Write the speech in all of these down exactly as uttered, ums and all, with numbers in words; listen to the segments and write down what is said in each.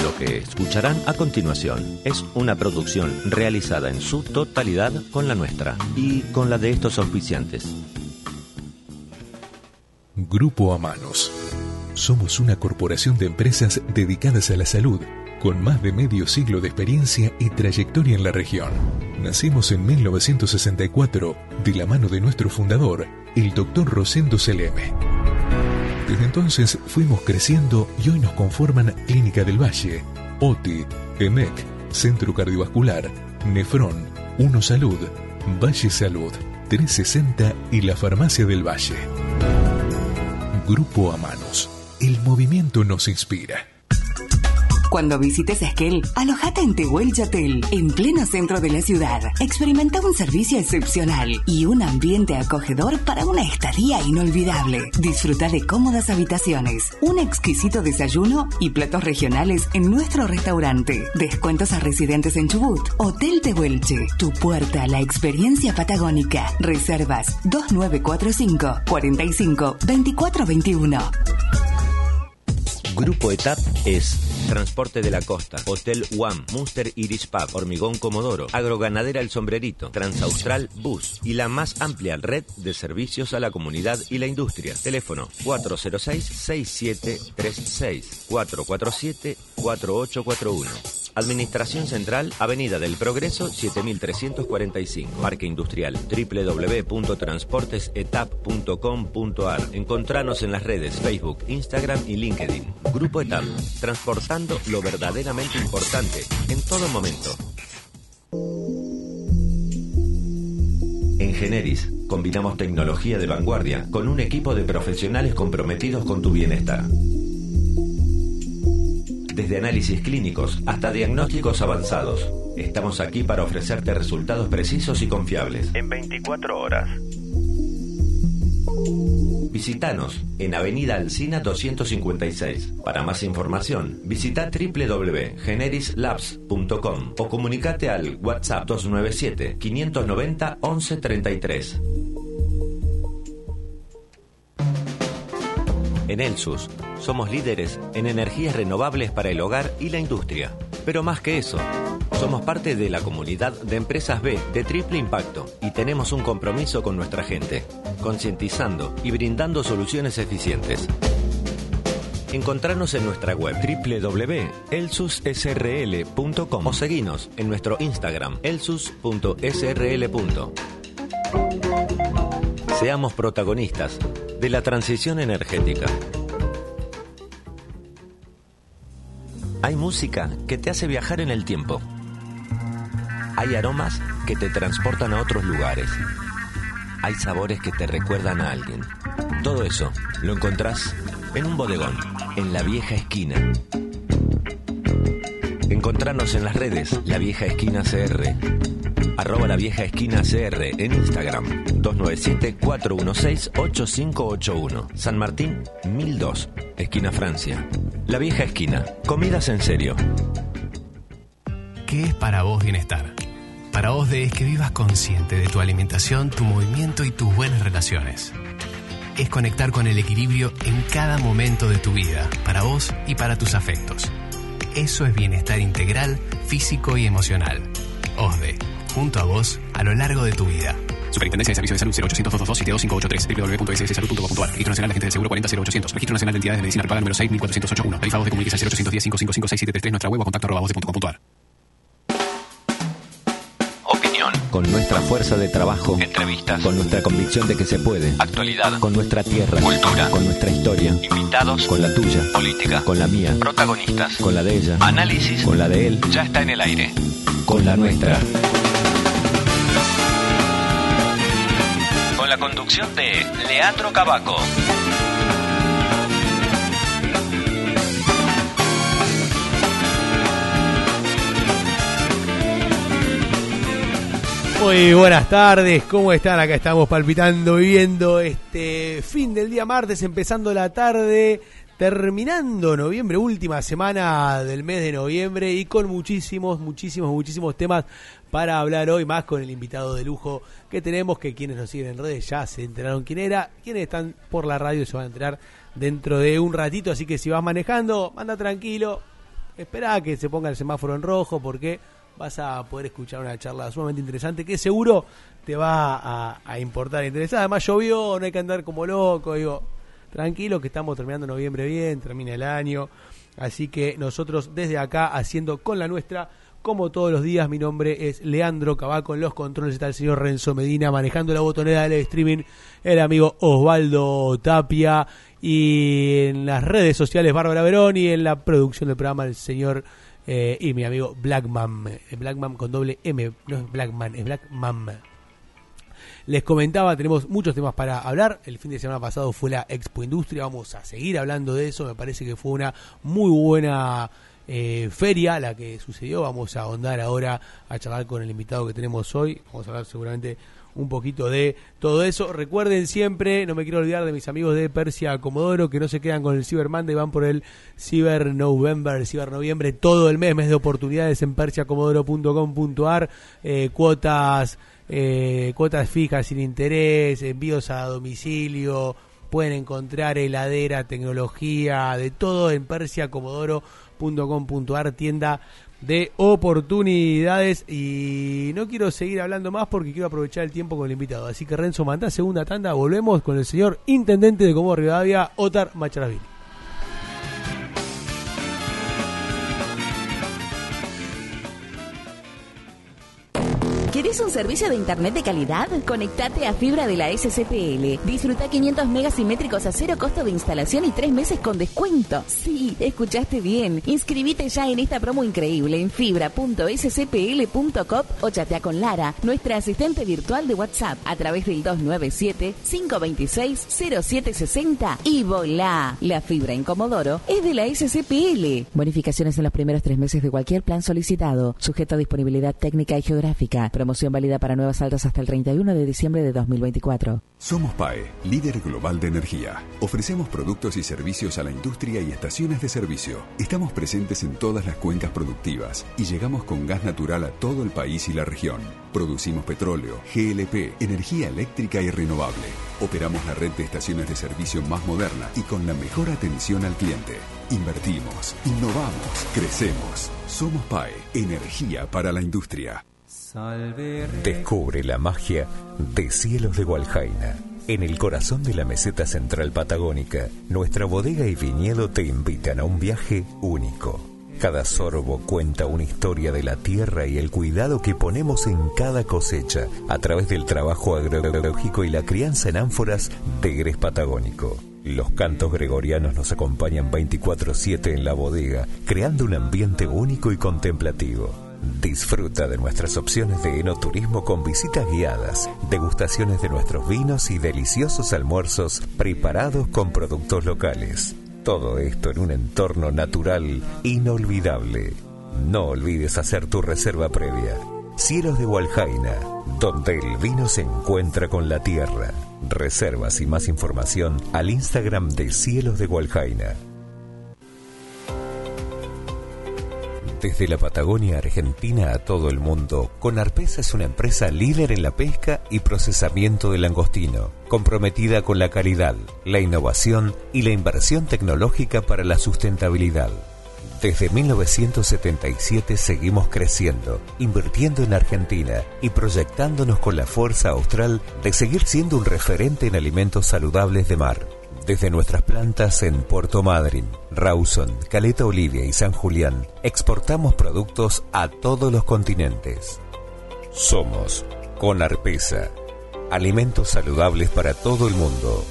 Lo que escucharán a continuación es una producción realizada en su totalidad con la nuestra y con la de estos auspiciantes. Grupo Amanos. Somos una corporación de empresas dedicadas a la salud, con más de medio siglo de experiencia y trayectoria en la región. Nacimos en mil novecientos sesenta y cuatro de la mano de nuestro fundador, el doctor Rosendo Seleme. Desde entonces fuimos creciendo y hoy nos conforman Clínica del Valle, O T I, E M E C, Centro Cardiovascular, Nefrón, Uno Salud, Valle Salud, trescientos sesenta y la Farmacia del Valle. Grupo Amanos. El movimiento nos inspira. Cuando visites Esquel, alojate en Tehuel Yatel, en pleno centro de la ciudad. Experimenta un servicio excepcional y un ambiente acogedor para una estadía inolvidable. Disfruta de cómodas habitaciones, un exquisito desayuno y platos regionales en nuestro restaurante. Descuentos a residentes en Chubut. Hotel Tehuelche, tu puerta a la experiencia patagónica. Reservas dos nueve cuatro cinco, cuatro cinco, dos cuatro dos uno. Grupo ETAP es Transporte de la Costa, Hotel U A M, Munster Iris Pub, Hormigón Comodoro, Agroganadera El Sombrerito, Transaustral Bus y la más amplia red de servicios a la comunidad y la industria. Teléfono cuatro cero seis, seis siete tres seis, cuatro cuatro siete, cuatro ocho cuatro uno. Administración Central, Avenida del Progreso, siete mil trescientos cuarenta y cinco. Parque Industrial, doble u doble u doble u punto transportes etap punto com punto a r. Encontranos en las redes Facebook, Instagram y LinkedIn. Grupo ETAP, transportando lo verdaderamente importante en todo momento. En Generis, combinamos tecnología de vanguardia con un equipo de profesionales comprometidos con tu bienestar. Desde análisis clínicos hasta diagnósticos avanzados, estamos aquí para ofrecerte resultados precisos y confiables en veinticuatro horas. Visítanos en Avenida Alsina doscientos cincuenta y seis. Para más información, visita doble u doble u doble u punto generis labs punto com o comunicate al WhatsApp dos nueve siete, quinientos noventa, once treinta y tres. En Elsus, somos líderes en energías renovables para el hogar y la industria. Pero más que eso, somos parte de la comunidad de empresas B de triple impacto y tenemos un compromiso con nuestra gente, concientizando y brindando soluciones eficientes. Encontranos en nuestra web doble u doble u doble u punto elsus s r l punto com o seguinos en nuestro Instagram elsus punto s r l. Seamos protagonistas de la transición energética. Hay música que te hace viajar en el tiempo. Hay aromas que te transportan a otros lugares. Hay sabores que te recuerdan a alguien. Todo eso lo encontrás en un bodegón, en La Vieja Esquina. Encontranos en las redes La Vieja Esquina C R, arroba La Vieja Esquina C R en Instagram, dos nueve siete, cuatro uno seis, ocho cinco ocho uno. San Martín mil dos, esquina Francia. La Vieja Esquina, comidas en serio. ¿Qué es para vos bienestar? Para vos de es que vivas consciente de tu alimentación, tu movimiento y tus buenas relaciones. Es conectar con el equilibrio en cada momento de tu vida, para vos y para tus afectos. Eso es bienestar integral, físico y emocional. O S D E, junto a vos a lo largo de tu vida. Superintendencia de Servicios de Salud cero ochocientos, doscientos dos, setenta y dos, quinientos ochenta y tres, doble u doble u doble u punto s s salud punto com punto a r. Registro Nacional de Agentes del Seguro cuarenta cero ochocientos. Registro Nacional de Entidades de Medicina Prepaga número seis mil cuatrocientos ochenta y uno. Tarifa voz de comunicación cero ochocientos diez, quinientos cincuenta y cinco, seiscientos setenta y tres. Nuestra web o contacto arroba voz de punto com punto a r. Opinión. Con nuestra fuerza de trabajo. Entrevistas. Con nuestra convicción de que se puede. Actualidad. Con nuestra tierra. Cultura. Con nuestra historia. Invitados. Con la tuya. Política. Con la mía. Protagonistas. Con la de ella. Análisis. Con la de él. Ya está en el aire. Con la nuestra. Con la conducción de Leandro Cavaco. Muy buenas tardes, ¿cómo están? Acá estamos palpitando, viviendo este fin del día martes, empezando la tarde, terminando noviembre, última semana del mes de noviembre y con muchísimos, muchísimos, muchísimos temas para hablar hoy, más con el invitado de lujo que tenemos, que quienes nos siguen en redes ya se enteraron quién era, quienes están por la radio se van a enterar dentro de un ratito, así que si vas manejando, anda tranquilo, esperá que se ponga el semáforo en rojo porque vas a poder escuchar una charla sumamente interesante que seguro te va a, a importar, interesar. Además llovió, no hay que andar como loco, digo, tranquilo que estamos terminando noviembre bien, termina el año, así que nosotros desde acá haciendo con la nuestra, como todos los días. Mi nombre es Leandro Cavaco, en los controles está el señor Renzo Medina, manejando la botonera del streaming el amigo Osvaldo Tapia, y en las redes sociales Bárbara Verón, y en la producción del programa el señor eh, y mi amigo Blackman, Blackman con doble M, no es Blackman, es Blackman. Les comentaba, tenemos muchos temas para hablar. El fin de semana pasado fue la Expo Industria, vamos a seguir hablando de eso. Me parece que fue una muy buena eh, feria la que sucedió. Vamos a ahondar ahora a charlar con el invitado que tenemos hoy. Vamos a hablar seguramente un poquito de todo eso. Recuerden siempre, no me quiero olvidar de mis amigos de Persia Comodoro, que no se quedan con el Cyber Monday, van por el Cyber November, el Cyber Noviembre, todo el mes, mes de oportunidades en persia comodoro punto com punto a r, eh, cuotas eh, cuotas fijas sin interés, envíos a domicilio, pueden encontrar heladera, tecnología, de todo en persia comodoro punto com punto a r, tienda de oportunidades. Y no quiero seguir hablando más porque quiero aprovechar el tiempo con el invitado, así que Renzo, mandá segunda tanda, volvemos con el señor intendente de Comodoro Rivadavia, Otar Macharavili. ¿Querés un servicio de internet de calidad? Conectate a fibra de la S C P L. Disfruta quinientos megas simétricos a cero costo de instalación y tres meses con descuento. Sí, escuchaste bien. Inscribite ya en esta promo increíble en fibra punto s c p l punto com o chatea con Lara, nuestra asistente virtual de WhatsApp, a través del dos nueve siete, cinco dos seis, cero siete seis cero y volá. La fibra en Comodoro es de la S C P L. Bonificaciones en los primeros tres meses de cualquier plan solicitado, sujeto a disponibilidad técnica y geográfica. Promoción válida para nuevas altas hasta el treinta y uno de diciembre de dos mil veinticuatro. Somos P A E, líder global de energía. Ofrecemos productos y servicios a la industria y estaciones de servicio. Estamos presentes en todas las cuencas productivas y llegamos con gas natural a todo el país y la región. Producimos petróleo, G L P, energía eléctrica y renovable. Operamos la red de estaciones de servicio más moderna y con la mejor atención al cliente. Invertimos, innovamos, crecemos. Somos P A E, energía para la industria. Descubre la magia de Cielos de Gualjaina. En el corazón de la meseta central patagónica, nuestra bodega y viñedo te invitan a un viaje único. Cada sorbo cuenta una historia de la tierra y el cuidado que ponemos en cada cosecha a través del trabajo agroecológico y la crianza en ánforas de Gres Patagónico. Los cantos gregorianos nos acompañan veinticuatro siete en la bodega, creando un ambiente único y contemplativo. Disfruta de nuestras opciones de enoturismo con visitas guiadas, degustaciones de nuestros vinos y deliciosos almuerzos preparados con productos locales. Todo esto en un entorno natural inolvidable. No olvides hacer tu reserva previa. Cielos de Gualjaina, donde el vino se encuentra con la tierra. Reservas y más información al Instagram de Cielos de Gualjaina. Desde la Patagonia Argentina a todo el mundo, Conarpesa es una empresa líder en la pesca y procesamiento de langostino, comprometida con la calidad, la innovación y la inversión tecnológica para la sustentabilidad. Desde mil novecientos setenta y siete seguimos creciendo, invirtiendo en Argentina y proyectándonos con la fuerza austral de seguir siendo un referente en alimentos saludables de mar. Desde nuestras plantas en Puerto Madryn, Rawson, Caleta Olivia y San Julián, exportamos productos a todos los continentes. Somos Conarpesa, alimentos saludables para todo el mundo.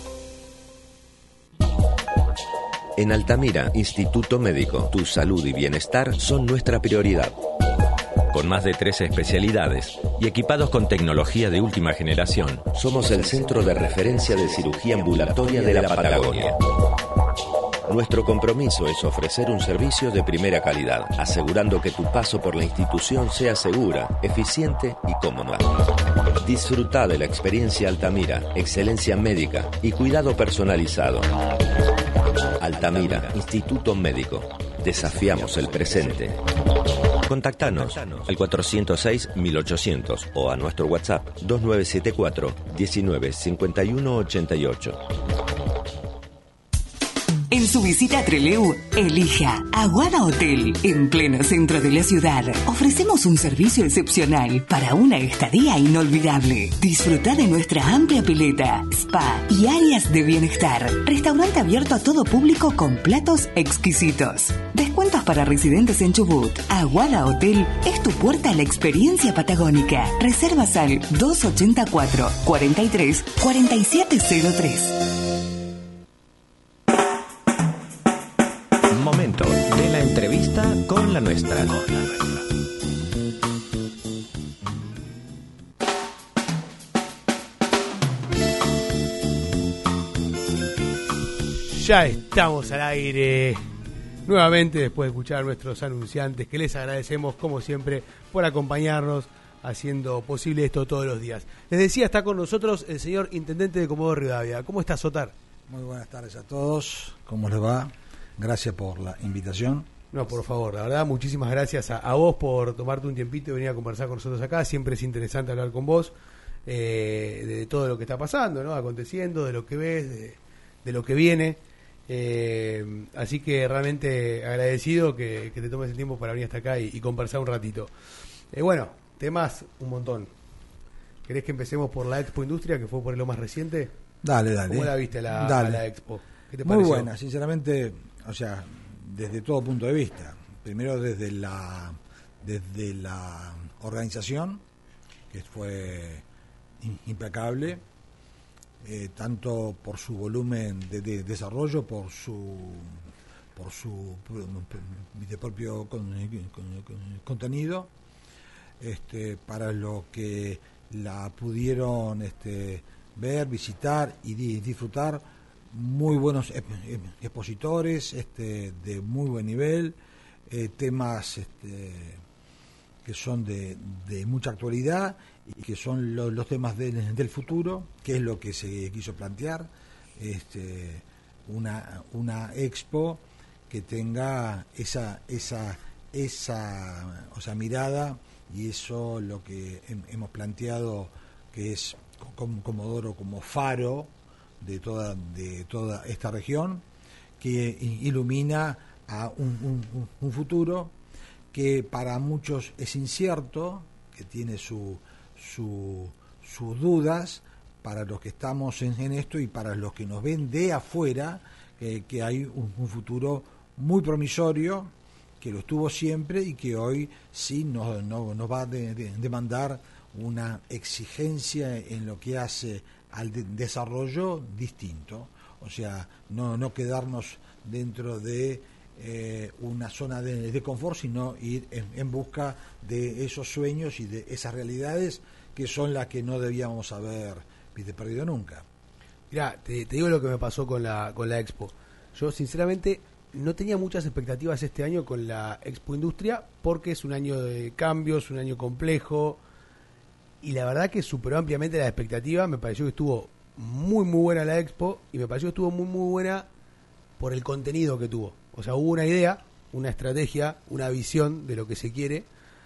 En Altamira, Instituto Médico, tu salud y bienestar son nuestra prioridad. Con más de trece especialidades y equipados con tecnología de última generación, somos el centro de referencia de cirugía ambulatoria de la Patagonia. Nuestro compromiso es ofrecer un servicio de primera calidad, asegurando que tu paso por la institución sea segura, eficiente y cómoda. Disfruta de la experiencia Altamira, excelencia médica y cuidado personalizado. Altamira, Instituto Médico. Desafiamos el presente. Contactanos al cuatrocientos seis, mil ochocientos o a nuestro WhatsApp dos nueve siete cuatro, diecinueve, cincuenta y uno ochenta y ocho. En su visita a Trelew, elija Aguada Hotel, en pleno centro de la ciudad. Ofrecemos un servicio excepcional para una estadía inolvidable. Disfruta de nuestra amplia pileta, spa y áreas de bienestar. Restaurante abierto a todo público con platos exquisitos. Descuentos para residentes en Chubut. Aguada Hotel es tu puerta a la experiencia patagónica. Reservas al dos ochenta y cuatro, cuarenta y tres, cuarenta y siete cero tres. Momento de la entrevista con la nuestra. Ya estamos al aire nuevamente después de escuchar a nuestros anunciantes, que les agradecemos como siempre por acompañarnos haciendo posible esto todos los días. Les decía, está con nosotros el señor Intendente de Comodoro Rivadavia. ¿Cómo está, Sotar? Muy buenas tardes a todos. ¿Cómo les va? Gracias por la invitación. No, por favor, la verdad, muchísimas gracias a, a vos por tomarte un tiempito y venir a conversar con nosotros acá. Siempre es interesante hablar con vos eh, de, de todo lo que está pasando, ¿no? Aconteciendo, de lo que ves, de, de lo que viene. Eh, así que realmente agradecido que, que te tomes el tiempo para venir hasta acá y, y conversar un ratito. Eh, bueno, temas un montón. ¿Querés que empecemos por la Expo Industria, que fue por lo más reciente? Dale, dale. ¿Cómo la viste la, dale. a la Expo? ¿Qué te Muy pareció? buena, sinceramente, o sea, desde todo punto de vista. Primero desde la desde la organización, que fue impecable, eh, tanto por su volumen de, de desarrollo, por su por su de propio con, con, con, contenido, este, para lo que la pudieron este, ver, visitar y di, disfrutar. Muy buenos expositores, este, de muy buen nivel, eh, temas este, que son de, de mucha actualidad y que son lo, los temas de, del futuro, que es lo que se quiso plantear, este, una una expo que tenga esa esa esa o sea mirada, y eso lo que hem, hemos planteado, que es Comodoro como faro de toda de toda esta región, que ilumina a un, un, un futuro que para muchos es incierto, que tiene su, su, sus dudas, para los que estamos en, en esto y para los que nos ven de afuera, eh, que hay un, un futuro muy promisorio, que lo estuvo siempre y que hoy sí nos, nos, nos va a de, de, demandar una exigencia en lo que hace al de desarrollo distinto, o sea, no, no quedarnos dentro de eh, una zona de, de confort, sino ir en, en busca de esos sueños y de esas realidades que son las que no debíamos haber ¿viste? perdido nunca. Mirá, te, te digo lo que me pasó con la con la Expo. Yo sinceramente no tenía muchas expectativas este año con la Expo Industria, porque es un año de cambios, un año complejo. Y la verdad que superó ampliamente la expectativa. Me pareció que estuvo muy muy buena la Expo, y me pareció que estuvo muy muy buena por el contenido que tuvo. O sea, hubo una idea, una estrategia, una visión de lo que se quiere,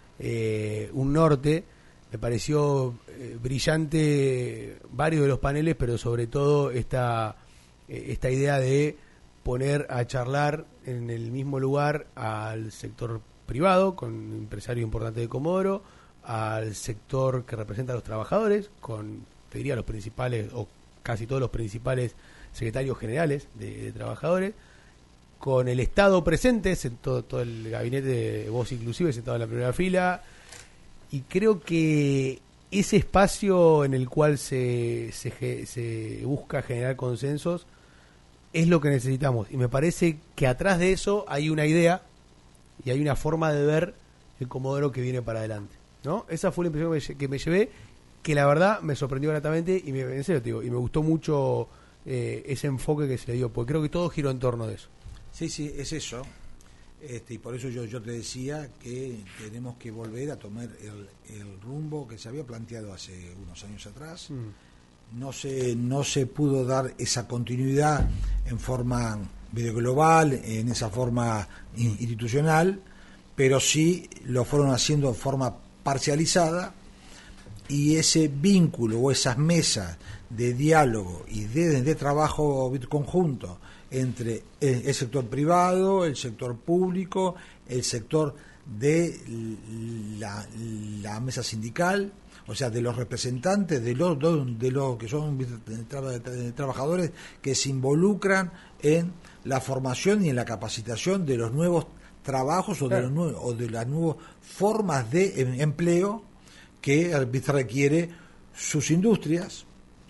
eh, un norte. Me pareció eh, brillante varios de los paneles, pero sobre todo esta, eh, esta idea de poner a charlar en el mismo lugar al sector privado, con empresarios importantes de Comodoro, al sector que representa a los trabajadores, con, te diría, los principales, o casi todos los principales secretarios generales de, de trabajadores, con el Estado presente, todo, todo el gabinete, vos inclusive, sentado en la primera fila, y creo que ese espacio en el cual se, se, se busca generar consensos es lo que necesitamos, y me parece que atrás de eso hay una idea y hay una forma de ver el Comodoro que viene para adelante, ¿no? Esa fue la impresión que me llevé, que la verdad me sorprendió gratamente, y me, en serio te digo, y me gustó mucho eh, ese enfoque que se le dio, porque creo que todo giró en torno de eso. Sí, sí, es eso, este, y por eso yo, yo te decía que tenemos que volver a tomar el, el rumbo que se había planteado hace unos años atrás. Mm. No se, no se pudo dar esa continuidad en forma global, en esa forma institucional, pero sí lo fueron haciendo en forma parcializada, y ese vínculo o esas mesas de diálogo y de, de trabajo conjunto entre el, el sector privado, el sector público, el sector de la, la mesa sindical, o sea, de los representantes de los de los que son tra- trabajadores que se involucran en la formación y en la capacitación de los nuevos trabajos o de, los nuevos, o de las nuevas formas de em- empleo que requiere sus industrias,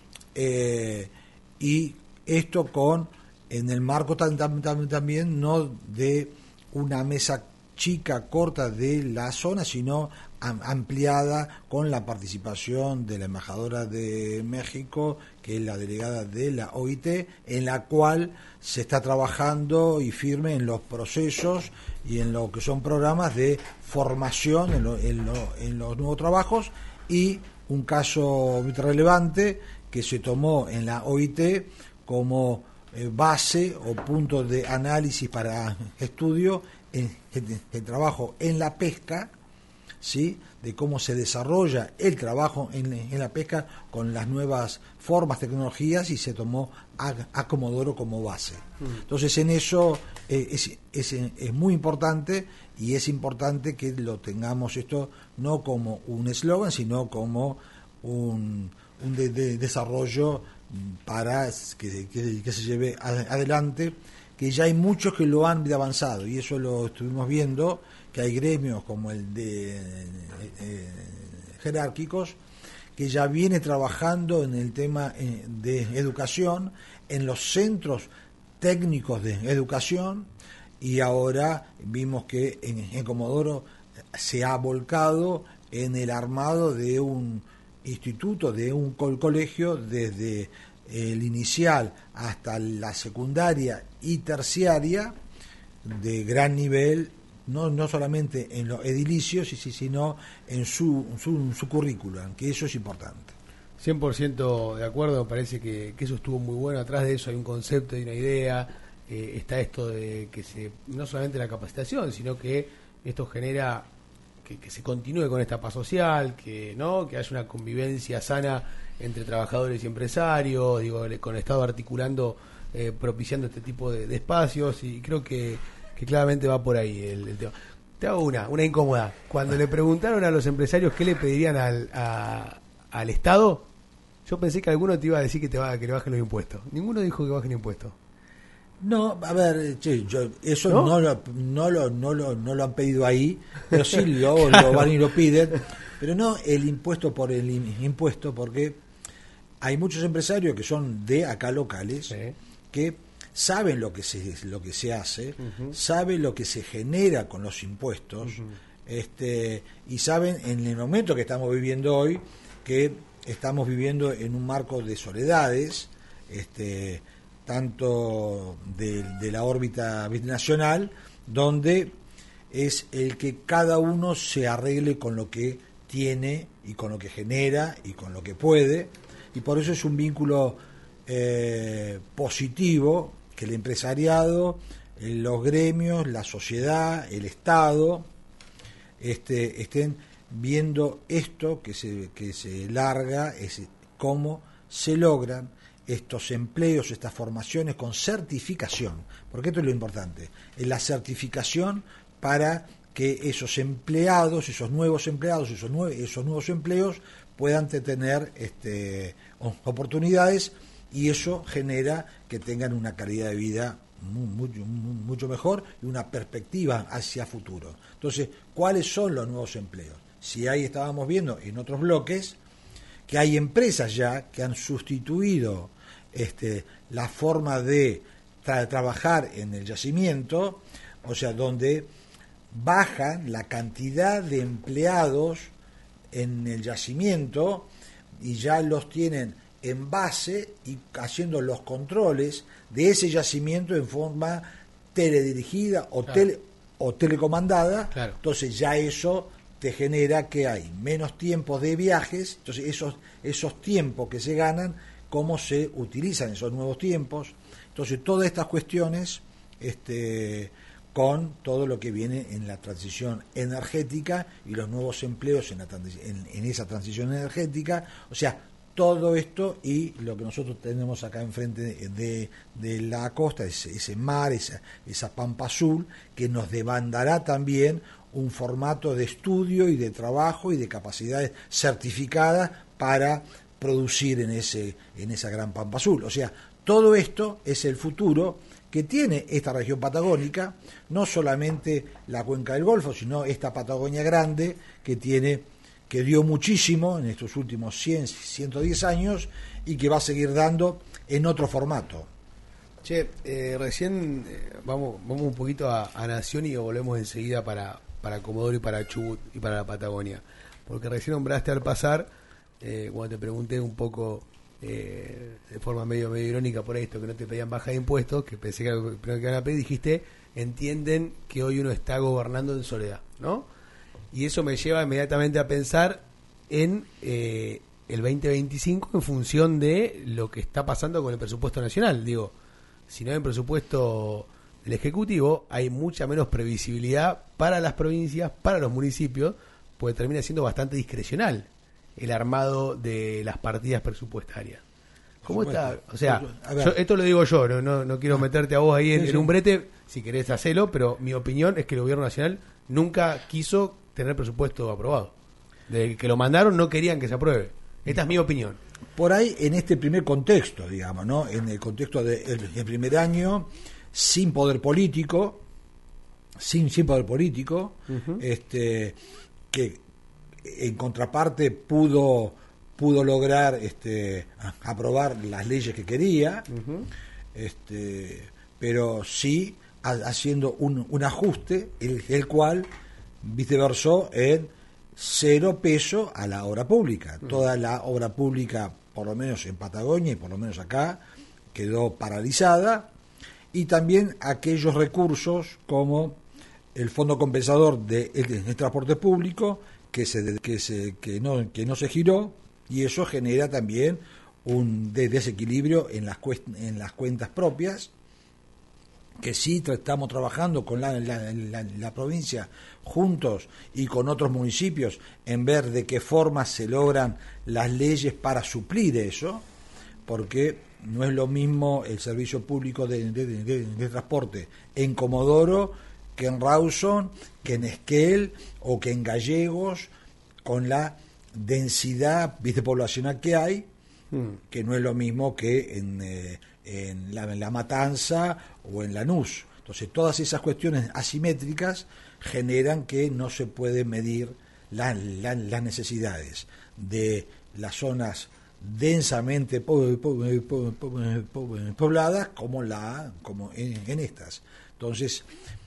eh, y esto con en el marco tam, tam, tam, también no de una mesa chica, corta de la zona, sino am, ampliada con la participación de la embajadora de México, que es la delegada de la O I T, en la cual se está trabajando y firme en los procesos y en lo que son programas de formación en, lo, en, lo, en los nuevos trabajos. Y un caso muy relevante que se tomó en la O I T como eh, base o punto de análisis para estudio en el trabajo en la pesca, ¿sí? De cómo se desarrolla el trabajo en, en la pesca con las nuevas formas, tecnologías, y se tomó a, a Comodoro como base. Mm. Entonces, en eso eh, es, es, es muy importante, y es importante que lo tengamos esto no como un eslogan, sino como un, un de, de desarrollo para que, que, que se lleve adelante, que ya hay muchos que lo han avanzado, y eso lo estuvimos viendo, que hay gremios como el de eh, jerárquicos, que ya viene trabajando en el tema eh, de educación, en los centros técnicos de educación, y ahora vimos que en, en Comodoro se ha volcado en el armado de un instituto, de un colegio, desde el inicial hasta la secundaria y terciaria, de gran nivel, no no solamente en los edilicios, sino en su, su, su currículum, que eso es importante. cien por ciento de acuerdo, me parece que, que eso estuvo muy bueno. Atrás de eso hay un concepto y una idea, eh, está esto de que se no solamente la capacitación, sino que esto genera que, que se continúe con esta paz social, que no que haya una convivencia sana entre trabajadores y empresarios, digo, con el Estado articulando, eh, propiciando este tipo de, de espacios, y creo que, que claramente va por ahí el, el tema. Te hago una, una incómoda. Cuando le preguntaron a los empresarios qué le pedirían al, a, al Estado, yo pensé que alguno te iba a decir que te va, que le bajen los impuestos. Ninguno dijo que bajen impuestos. No, a ver, che, yo, eso ¿No? No, lo, no, lo, no, lo, no lo han pedido ahí, pero sí lo, claro. lo van y lo piden, pero no el impuesto por el impuesto, porque hay muchos empresarios que son de acá locales, sí, que saben lo que se lo que se hace, uh-huh, saben lo que se genera con los impuestos, uh-huh, este y saben en el momento que estamos viviendo hoy, que estamos viviendo en un marco de soledades, este tanto de, de la órbita nacional, donde es el que cada uno se arregle con lo que tiene y con lo que genera y con lo que puede, y por eso es un vínculo eh, positivo que el empresariado, los gremios, la sociedad, el Estado este, estén viendo esto que se, que se larga, es cómo se logran estos empleos, estas formaciones con certificación, porque esto es lo importante, es la certificación para que esos empleados, esos nuevos empleados, esos, nue- esos nuevos empleos puedan tener este, oportunidades, y eso genera que tengan una calidad de vida muy, mucho, mucho mejor y una perspectiva hacia futuro. Entonces, ¿cuáles son los nuevos empleos? Si ahí estábamos viendo en otros bloques que hay empresas ya que han sustituido este, la forma de tra- trabajar en el yacimiento, o sea, donde bajan la cantidad de empleados en el yacimiento y ya los tienen en base y haciendo los controles de ese yacimiento en forma teledirigida o, claro, tele, o telecomandada. Claro. Entonces ya eso te genera que hay menos tiempos de viajes, entonces esos, esos tiempos que se ganan, cómo se utilizan esos nuevos tiempos. Entonces todas estas cuestiones este, con todo lo que viene en la transición energética y los nuevos empleos en, la, en, en esa transición energética, o sea, todo esto y lo que nosotros tenemos acá enfrente de, de, de la costa, ese, ese mar, esa, esa pampa azul, que nos demandará también un formato de estudio y de trabajo y de capacidades certificadas para producir en ese en esa gran pampa azul. O sea, todo esto es el futuro que tiene esta región patagónica, no solamente la cuenca del Golfo, sino esta Patagonia grande que tiene que dio muchísimo en estos últimos cien, ciento diez años y que va a seguir dando en otro formato. Che, eh, recién eh, vamos vamos un poquito a, a Nación y volvemos enseguida para, para Comodoro y para Chubut y para la Patagonia. Porque recién nombraste al pasar, eh, cuando te pregunté un poco eh, de forma medio medio irónica por esto, que no te pedían baja de impuestos, que pensé que era lo primero que iban a pedir, dijiste, entienden que hoy uno está gobernando en soledad, ¿no? Y eso me lleva inmediatamente a pensar en eh, el veinte veinticinco en función de lo que está pasando con el presupuesto nacional. Digo, si no hay un presupuesto del Ejecutivo, hay mucha menos previsibilidad para las provincias, para los municipios, pues termina siendo bastante discrecional el armado de las partidas presupuestarias. ¿Cómo está? O sea, yo, esto lo digo yo, no, no, no quiero meterte a vos ahí en, en un brete, si querés hacerlo, pero mi opinión es que el gobierno nacional nunca quiso tener presupuesto aprobado. Desde que lo mandaron no querían que se apruebe. Esta es mi opinión. Por ahí, en este primer contexto, digamos, ¿no? En el contexto del de primer año, sin poder político, sin, sin poder político, uh-huh. este que en contraparte pudo pudo lograr este aprobar las leyes que quería, uh-huh. este pero sí a, haciendo un, un ajuste, el, el cual viste versó en cero peso a la obra pública. Uh-huh. Toda la obra pública, por lo menos en Patagonia y por lo menos acá, quedó paralizada, y también aquellos recursos como el fondo compensador de, de, de transporte público que se que se que no que no se giró, y eso genera también un desequilibrio en las en las cuentas propias, que sí estamos trabajando con la, la, la, la provincia juntos y con otros municipios en ver de qué forma se logran las leyes para suplir eso, porque no es lo mismo el servicio público de, de, de, de transporte en Comodoro que en Rawson, que en Esquel o que en Gallegos, con la densidad viste poblacional que hay, mm. que no es lo mismo que en, eh, en, la, en La Matanza o en Lanús. Entonces todas esas cuestiones asimétricas generan que no se pueden medir la, la, las necesidades de las zonas densamente po, po, po, po, po, pobladas como la como en, en estas. Entonces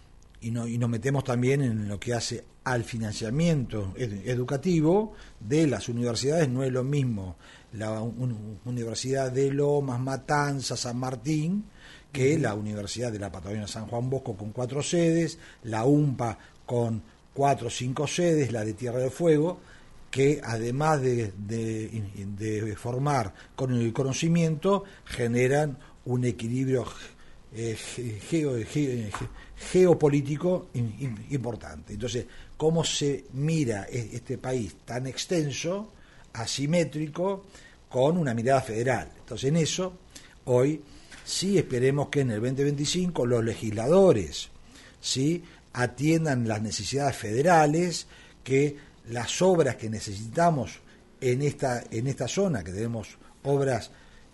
y, no, y nos metemos también en lo que hace al financiamiento ed, educativo de las universidades. No es lo mismo la un, Universidad de Lomas, Matanza, San Martín, que uh-huh. la Universidad de la Patagonia San Juan Bosco con cuatro sedes, la UMPA con cuatro o cinco sedes, la de Tierra del Fuego, que además de, de, de formar con el conocimiento, generan un equilibrio eh, geo, ge, geopolítico importante. Entonces, ¿cómo se mira este país tan extenso, asimétrico, con una mirada federal? Entonces, en eso, hoy sí esperemos que en el veinte veinticinco los legisladores sí atiendan las necesidades federales, que las obras que necesitamos en esta en esta zona, que tenemos obras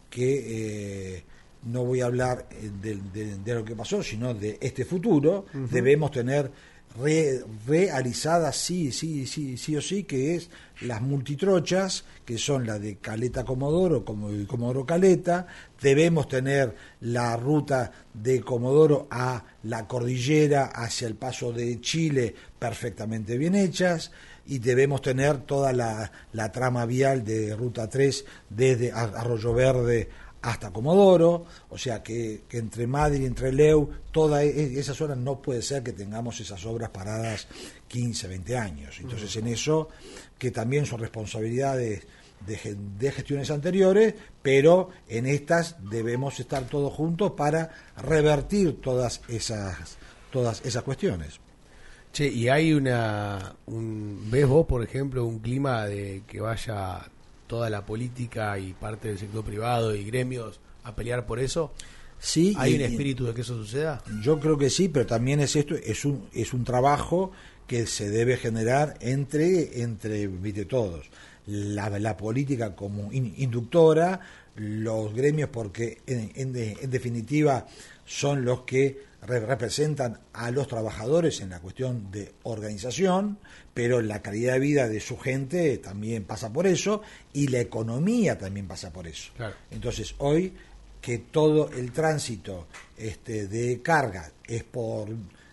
que eh, no voy a hablar de, de, de lo que pasó, sino de este futuro, uh-huh. debemos tener re, realizadas sí, sí, sí, sí o sí, que es las multitrochas, que son la de Caleta Comodoro, como Comodoro Caleta. Debemos tener la ruta de Comodoro a la cordillera hacia el paso de Chile perfectamente bien hechas, y debemos tener toda la, la trama vial de Ruta tres desde Arroyo Verde hasta Comodoro. O sea que, que entre Madrid y entre Leu, toda esa zona, no puede ser que tengamos esas obras paradas quince, veinte años. Entonces, en eso, que también son responsabilidades de, de gestiones anteriores, pero en estas debemos estar todos juntos para revertir todas esas, todas esas cuestiones. Che, y hay una, un, ¿ves vos, por ejemplo, un clima de que vaya toda la política y parte del sector privado y gremios a pelear por eso? Sí, ¿Hay y, un espíritu de que eso suceda? Yo creo que sí, pero también es esto, es un es un trabajo que se debe generar entre entre ¿viste? Todos. La, la política como in, inductora, los gremios porque en, en, en definitiva son los que re, representan a los trabajadores en la cuestión de organización, pero la calidad de vida de su gente también pasa por eso y la economía también pasa por eso. Claro. Entonces hoy que todo el tránsito este, de carga es por,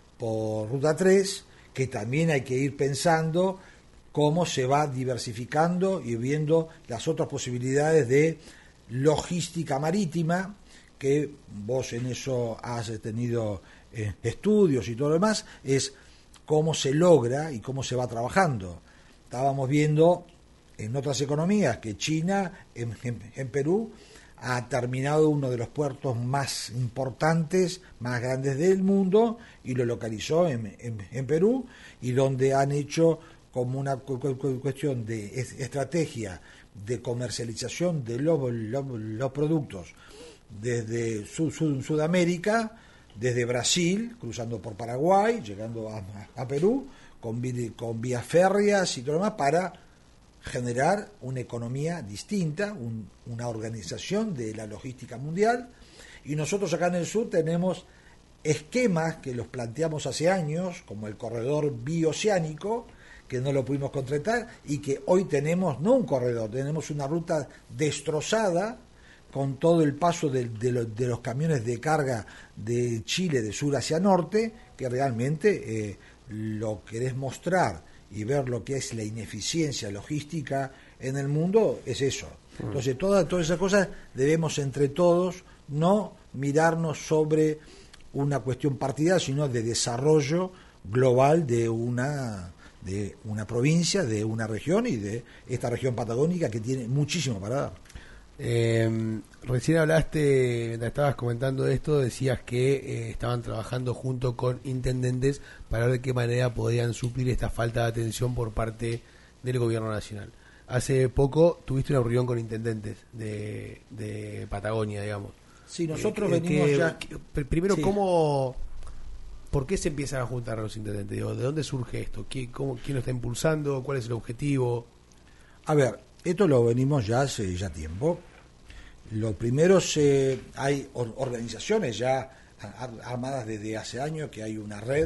por Ruta tres, que también hay que ir pensando cómo se va diversificando y viendo las otras posibilidades de logística marítima, que vos en eso has tenido eh, estudios y todo lo demás, es cómo se logra y cómo se va trabajando. Estábamos viendo en otras economías que China, en, en, en Perú, ha terminado uno de los puertos más importantes, más grandes del mundo, y lo localizó en, en, en Perú, y donde han hecho como una cu cu cuestión de estrategia de comercialización de los, los, los productos desde Sud, Sud, Sudamérica, desde Brasil, cruzando por Paraguay, llegando a, a Perú, con, con vías férreas y todo lo demás, para generar una economía distinta, un, una organización de la logística mundial. Y nosotros acá en el sur tenemos esquemas que los planteamos hace años, como el corredor bioceánico, que no lo pudimos concretar, y que hoy tenemos, no un corredor, tenemos una ruta destrozada, con todo el paso de, de, lo, de los camiones de carga de Chile, de sur hacia norte, que realmente eh, lo querés mostrar y ver lo que es la ineficiencia logística en el mundo, es eso. Entonces, todas, todas esas cosas debemos entre todos no mirarnos sobre una cuestión partidaria, sino de desarrollo global de una de una provincia, de una región y de esta región patagónica que tiene muchísimo para dar. Eh, recién hablaste, mientras estabas comentando esto, decías que eh, estaban trabajando junto con intendentes para ver de qué manera podían suplir esta falta de atención por parte del gobierno nacional. Hace poco tuviste una reunión con intendentes de, de Patagonia, digamos. Sí, nosotros eh, venimos que, ya... Que, primero, sí. ¿cómo, ¿por qué se empiezan a juntar los intendentes? Digo, ¿de dónde surge esto? ¿Quién, cómo, ¿Quién lo está impulsando? ¿Cuál es el objetivo? A ver, esto lo venimos ya hace ya tiempo. Lo primero, se, hay or, organizaciones ya armadas desde hace años, que hay una red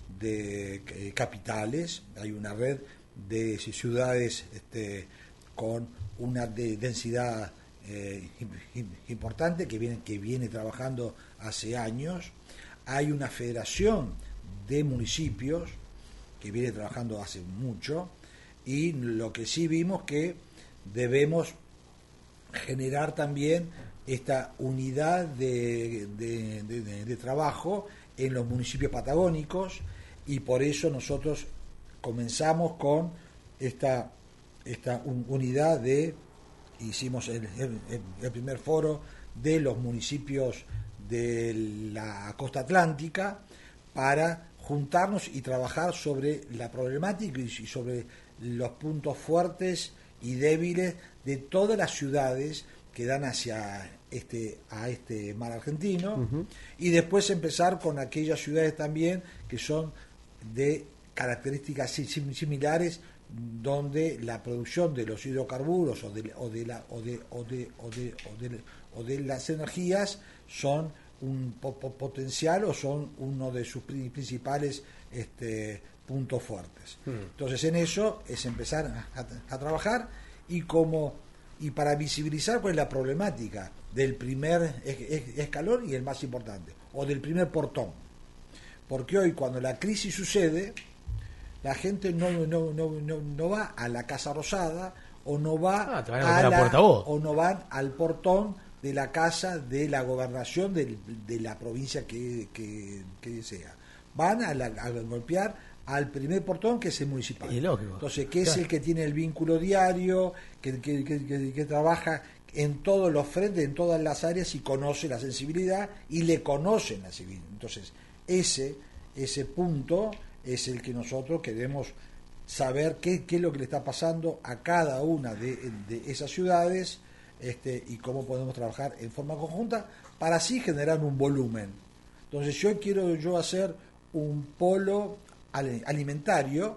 de eh, capitales, hay una red de ciudades este, con una de densidad eh, importante que viene, que viene trabajando hace años. Hay una federación de municipios que viene trabajando hace mucho, y lo que sí vimos que debemos generar también esta unidad de, de, de, de, de trabajo en los municipios patagónicos, y por eso nosotros comenzamos con esta, esta un, unidad de, hicimos el, el, el primer foro de los municipios de la costa atlántica para juntarnos y trabajar sobre la problemática y sobre los puntos fuertes y débiles de todas las ciudades que dan hacia este a este mar argentino, uh-huh. Y después empezar con aquellas ciudades también que son de características similares, donde la producción de los hidrocarburos o de o de la o de o de o de o de, o de las energías son un po- potencial o son uno de sus principales este puntos fuertes. Hmm. Entonces en eso es empezar a, a, a trabajar y como y para visibilizar cuál es la problemática del primer es, es, escalón y el más importante, o del primer portón. Porque hoy cuando la crisis sucede, la gente no no no no, no va a la Casa Rosada o no va ah, a, a la, la o no van al portón de la casa de la gobernación de, de la provincia que, que, que sea. Van a, la, a golpear al primer portón, que es el municipal. Entonces, que claro. Es el que tiene el vínculo diario, que, que, que, que, que trabaja en todos los frentes, en todas las áreas, y conoce la sensibilidad y le conocen la sensibilidad. Entonces, ese, ese punto es el que nosotros queremos saber qué, qué es lo que le está pasando a cada una de, de esas ciudades, este, y cómo podemos trabajar en forma conjunta para así generar un volumen. Entonces yo quiero yo hacer un polo alimentario,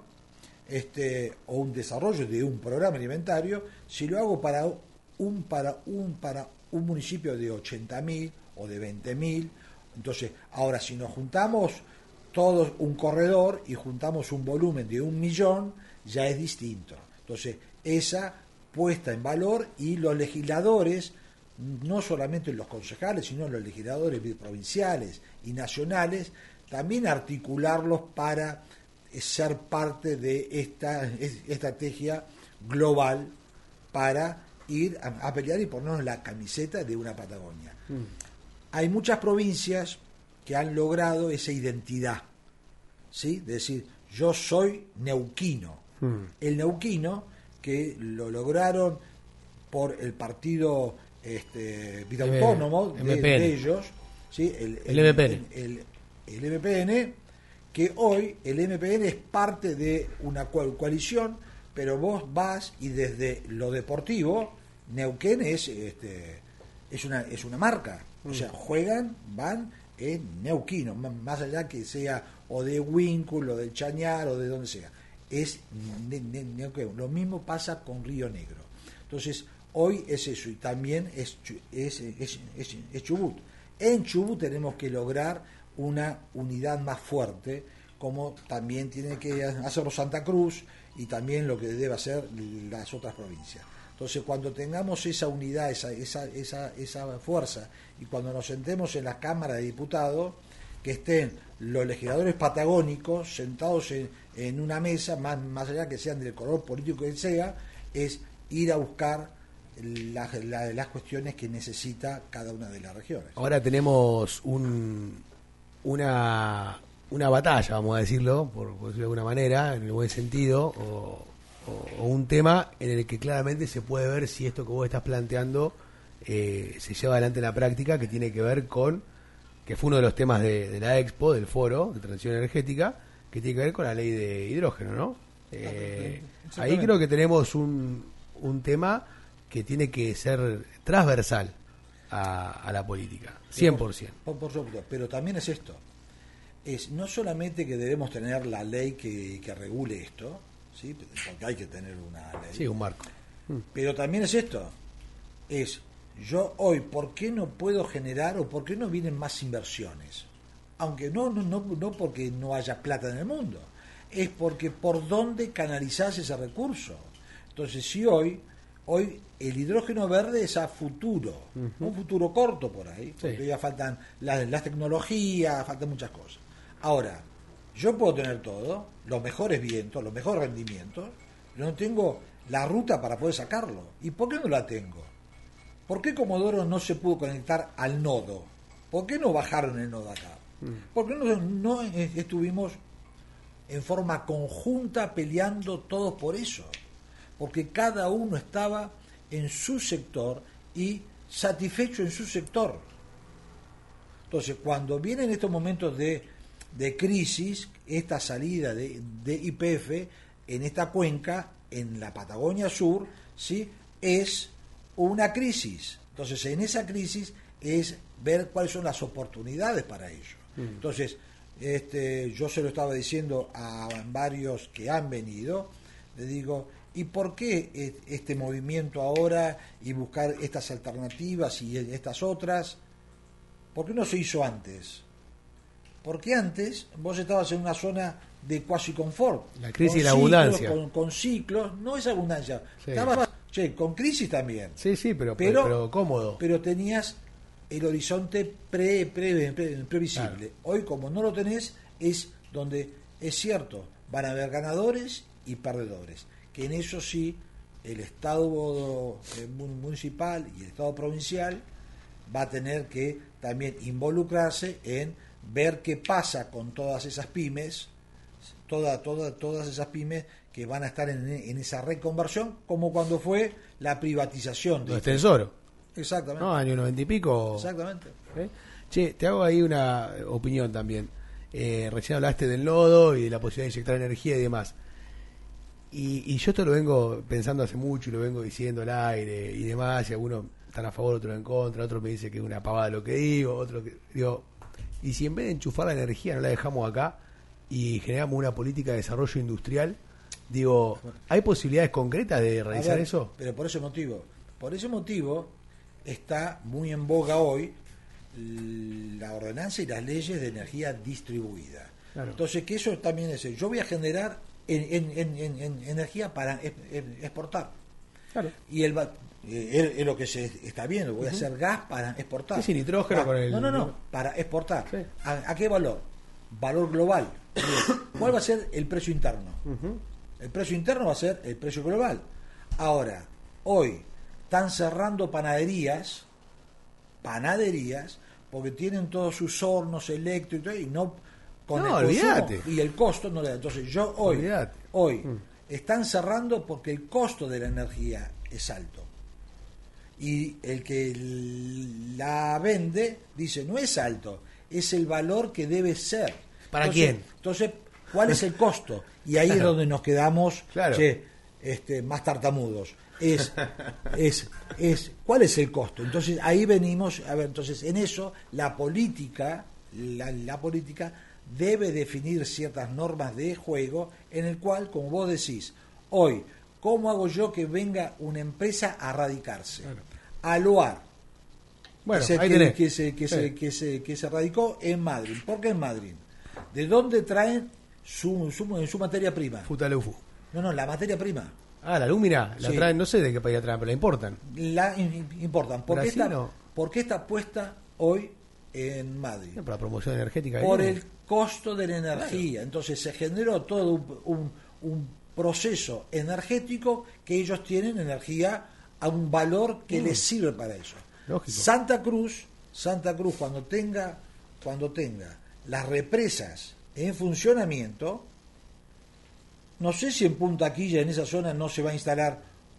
este, o un desarrollo de un programa alimentario. Si lo hago para un para un para un municipio de ochenta mil o de veinte mil, entonces ahora si nos juntamos todos un corredor y juntamos un volumen de un millón, ya es distinto. Entonces esa puesta en valor, y los legisladores, no solamente los concejales, sino los legisladores provinciales y nacionales, también articularlos para ser parte de esta estrategia global para ir a, a pelear y ponernos la camiseta de una Patagonia. Mm. Hay muchas provincias que han logrado esa identidad, ¿sí? De decir, yo soy neuquino. Mm. El neuquino, que lo lograron por el partido este, Vida Autónomo de, de ellos, ¿sí? el, el, el M P N. El, el, el M P N, que hoy el M P N es parte de una coalición, pero vos vas y desde lo deportivo, Neuquén es este, es una es una marca, mm. o sea, juegan, van en neuquino, más allá que sea o de Huíncul o del Chañar o de donde sea, es Neuquén. Lo mismo pasa con Río Negro. Entonces hoy es eso, y también es es, es, es, es Chubut. En Chubut tenemos que lograr una unidad más fuerte, como también tiene que hacerlo Santa Cruz y también lo que debe hacer las otras provincias. Entonces, cuando tengamos esa unidad, esa esa esa esa fuerza, y cuando nos sentemos en la Cámara de Diputados, que estén los legisladores patagónicos sentados en, en una mesa, más, más allá que sean del color político que sea, es ir a buscar la, la, las cuestiones que necesita cada una de las regiones. Ahora tenemos un una una batalla, vamos a decirlo, por, por decirlo de alguna manera, en el buen sentido, o, o, o un tema en el que claramente se puede ver si esto que vos estás planteando eh, se lleva adelante en la práctica, que tiene que ver con, que fue uno de los temas de, de la Expo, del foro de transición energética, que tiene que ver con la ley de hidrógeno, ¿no? Eh, ahí creo que tenemos un, un tema que tiene que ser transversal a, a la política, cien por ciento. Por, por supuesto, pero también es esto. Es no solamente que debemos tener la ley que, que regule esto, ¿sí? Porque hay que tener una ley. Sí, un marco. Pero también es esto. Es, yo hoy, ¿por qué no puedo generar o por qué no vienen más inversiones? Aunque no, no, no, no porque no haya plata en el mundo. Es porque por dónde canalizás ese recurso. Entonces, si hoy, hoy el hidrógeno verde es a futuro, uh-huh. un futuro corto por ahí, porque sí. ya faltan las, las tecnologías, faltan muchas cosas. Ahora, yo puedo tener todo, los mejores vientos, los mejores rendimientos, pero no tengo la ruta para poder sacarlo. ¿Y por qué no la tengo? ¿Por qué Comodoro no se pudo conectar al nodo? ¿Por qué no bajaron el nodo acá? Mm. ¿Por qué no, no estuvimos en forma conjunta peleando todos por eso? Porque cada uno estaba en su sector y satisfecho en su sector. Entonces, cuando vienen estos momentos de de crisis, esta salida de, de Y P F en esta cuenca, en la Patagonia Sur, ¿sí? es una crisis. Entonces, en esa crisis es ver cuáles son las oportunidades para ello. Mm. Entonces, este, yo se lo estaba diciendo a varios que han venido, les digo, ¿y por qué este movimiento ahora y buscar estas alternativas y estas otras? ¿Por qué no se hizo antes? Porque antes vos estabas en una zona de cuasi confort. La crisis y la abundancia. Con, con ciclos, no es abundancia. Sí. Estabas, che, con crisis también. Sí, sí, pero, pero, pero cómodo. Pero tenías el horizonte pre, pre, pre, previsible. Claro. Hoy, como no lo tenés, es donde es cierto, van a haber ganadores y perdedores. Que en eso sí, el Estado municipal y el Estado provincial va a tener que también involucrarse en ver qué pasa con todas esas pymes, toda, toda, todas esas pymes que van a estar en, en esa reconversión, como cuando fue la privatización de Tesoro. Exactamente. No, año noventa y pico. Exactamente. ¿Eh? Che, te hago ahí una opinión también. Eh, recién hablaste del nodo y de la posibilidad de inyectar energía y demás. y, y yo esto lo vengo pensando hace mucho y lo vengo diciendo al aire y demás, y algunos están a favor, otros en contra, otros me dicen que es una pavada lo que digo, otros que digo, y si en vez de enchufar la energía no la dejamos acá y generamos una política de desarrollo industrial, digo, ¿hay posibilidades concretas de realizar ver, eso? Pero por ese motivo, por ese motivo está muy en boga hoy la ordenanza y las leyes de energía distribuida. Claro. Entonces, que eso también es, yo voy a generar en, en, en, en, en energía para en, en exportar. Claro. Y el es, es lo que se está viendo, voy uh-huh. a hacer gas para exportar. Sí, sí, nitrógeno ah, con el... No, no, no, para exportar. Sí. ¿A, ¿A qué valor? Valor global. ¿Cuál va a ser el precio interno? Uh-huh. El precio interno va a ser el precio global. Ahora, hoy están cerrando panaderías, panaderías, porque tienen todos sus hornos eléctricos y no con no, el olvídate. consumo y el costo no le da. Entonces yo hoy, olvídate. hoy mm. están cerrando porque el costo de la energía es alto. Y el que la vende dice no es alto, es el valor que debe ser. ¿Para entonces, quién? Entonces, ¿cuál es el costo? Y ahí claro. es donde nos quedamos claro. che, este, más tartamudos. Es, es, es, ¿cuál es el costo? Entonces ahí venimos, a ver, entonces en eso la política, la, la política debe definir ciertas normas de juego en el cual, como vos decís, hoy, ¿cómo hago yo que venga una empresa a radicarse? Claro. A Loar, bueno, que, ahí se, tenés. que, se, que, sí. se, que, se, que se radicó en Madrid. ¿Por qué en Madrid? ¿De dónde traen su, su, su materia prima? Futaleufú. No, no, la materia prima. Ah, la Lumina, la sí. traen, no sé de qué país la traen, pero la importan. La importan. ¿Por qué está, no? ¿Por qué está puesta hoy en Madrid? No, por la promoción energética. Por ahí, el ¿no? costo de la energía. Claro. Entonces se generó todo un, un, un proceso energético que ellos tienen energía a un valor que mm. les sirve para eso. Lógico. Santa Cruz, Santa Cruz cuando tenga, cuando tenga las represas en funcionamiento, no sé si en Punta Quilla, en esa zona, no se va a instalar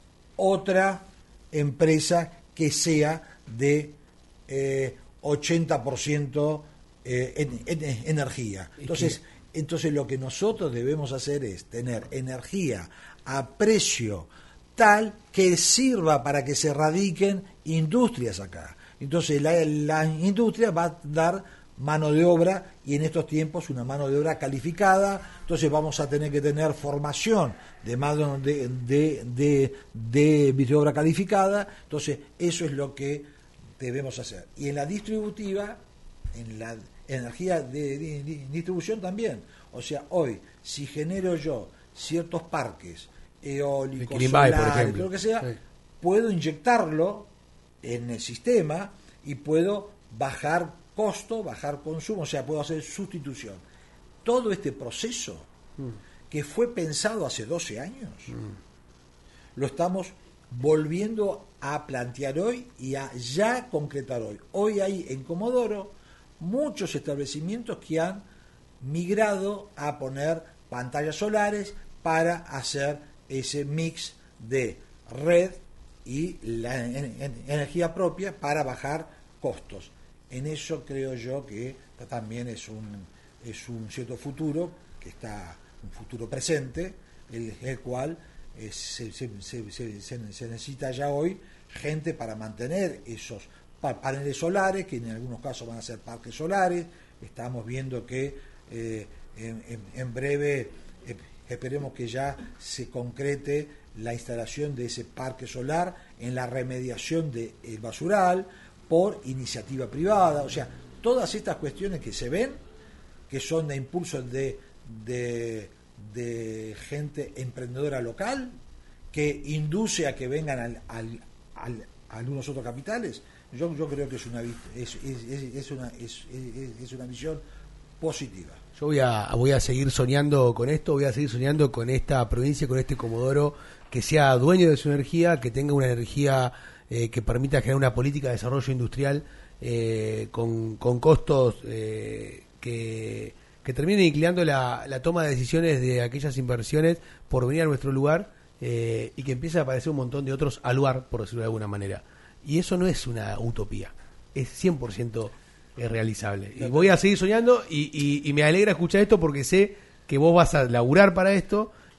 otra empresa que sea de eh, ochenta por ciento eh, en, en energía. Entonces, entonces lo que nosotros debemos hacer es tener energía a precio tal que sirva para que se radiquen industrias acá. Entonces la, la industria va a dar mano de obra y en estos tiempos una mano de obra calificada, entonces vamos a tener que tener formación de mano de, de, de, de, de obra calificada, entonces eso es lo que debemos hacer. Y en la distributiva, en la energía de, de, de distribución también, o sea, hoy si genero yo ciertos parques eólicos, solares, lo que sea, sí. puedo inyectarlo en el sistema y puedo bajar costo, bajar consumo, o sea, puedo hacer sustitución. Todo este proceso mm. que fue pensado hace doce años, mm. lo estamos volviendo a plantear hoy y a ya concretar hoy. Hoy hay en Comodoro muchos establecimientos que han migrado a poner pantallas solares para hacer ese mix de red y la en, en, energía propia para bajar costos. En eso creo yo que también es un es un cierto futuro que está un futuro presente el, el cual es, se, se, se, se, se necesita ya hoy gente para mantener esos paneles solares que en algunos casos van a ser parques solares. Estamos viendo que eh, en, en, en breve eh, esperemos que ya se concrete la instalación de ese parque solar en la remediación del basural por iniciativa privada, o sea, todas estas cuestiones que se ven, que son de impulso de, de, de gente emprendedora local, que induce a que vengan al, al, al, a algunos otros capitales, yo, yo creo que es una, es, es, es una, es, es, es una visión positiva. Yo voy a, voy a seguir soñando con esto, voy a seguir soñando con esta provincia, con este Comodoro, que sea dueño de su energía, que tenga una energía eh, que permita generar una política de desarrollo industrial eh, con, con costos eh, que, que terminen inclinando la, la toma de decisiones de aquellas inversiones por venir a nuestro lugar eh, y que empiece a aparecer un montón de otros al lugar, por decirlo de alguna manera. Y eso no es una utopía, es cien por ciento es realizable. Y voy a seguir soñando y, y, y me alegra escuchar esto porque sé que vos vas a laburar para esto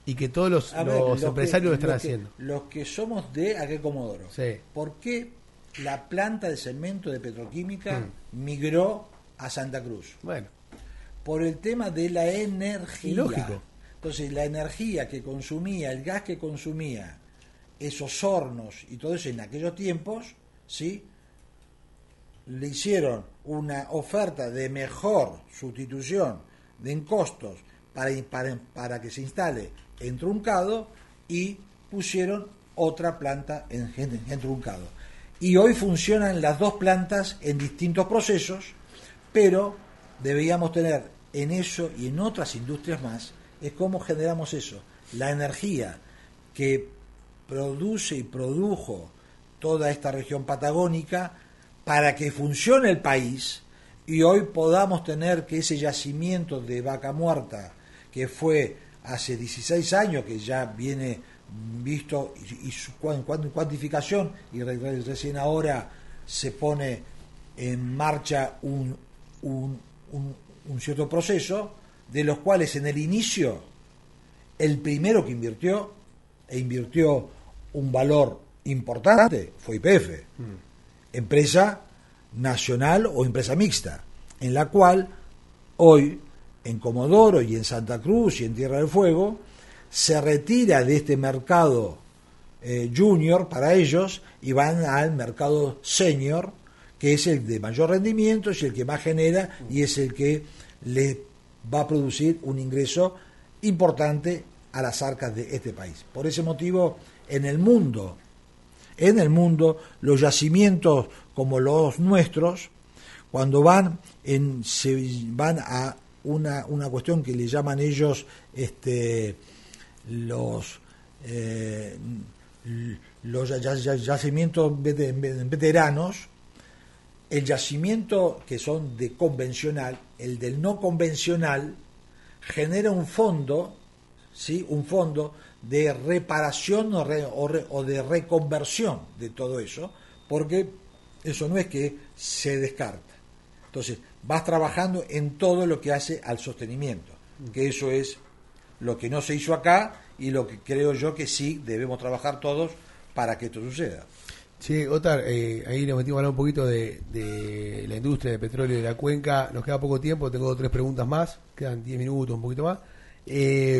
Y que todos los, A ver, los lo empresarios que, lo están lo haciendo. Que, los que somos de aquel Comodoro. Sí. ¿Por qué la planta de cemento de petroquímica Mm. migró a Santa Cruz? Bueno. Por el tema de la energía. Y lógico. Entonces, la energía que consumía, el gas que consumía esos hornos y todo eso en aquellos tiempos, ¿sí? Le hicieron una oferta de mejor sustitución de en costos para, para, para que se instale en Truncado y pusieron otra planta en, en, en Truncado. Y hoy funcionan las dos plantas en distintos procesos, pero deberíamos tener en eso y en otras industrias más, es cómo generamos eso, la energía que produce y produjo toda esta región patagónica para que funcione el país y hoy podamos tener que ese yacimiento de Vaca Muerta, que fue hace dieciséis años que ya viene visto y, y su cuantificación y re, re, recién ahora se pone en marcha un, un, un, un cierto proceso, de los cuales en el inicio el primero que invirtió e invirtió un valor importante fue Y P F, mm. empresa nacional o empresa mixta, en la cual hoy en Comodoro y en Santa Cruz y en Tierra del Fuego se retira de este mercado eh, junior para ellos y van al mercado senior, que es el de mayor rendimiento, es el que más genera y es el que les va a producir un ingreso importante a las arcas de este país. Por ese motivo, en el mundo, en el mundo, los yacimientos como los nuestros, cuando van en, se van a una, una cuestión que le llaman ellos este, los eh, los yacimientos veteranos, el yacimiento que son de convencional, el del no convencional, genera un fondo, ¿sí? Un fondo de reparación o, re, o, re, o de reconversión de todo eso, porque eso no es que se descarta. Entonces, vas trabajando en todo lo que hace al sostenimiento, que eso es lo que no se hizo acá y lo que creo yo que sí debemos trabajar todos para que esto suceda. Sí, Otar, eh, ahí nos metimos a hablar un poquito de, de la industria del petróleo de la cuenca. Nos queda poco tiempo, tengo tres preguntas más, quedan diez minutos, un poquito más. Eh,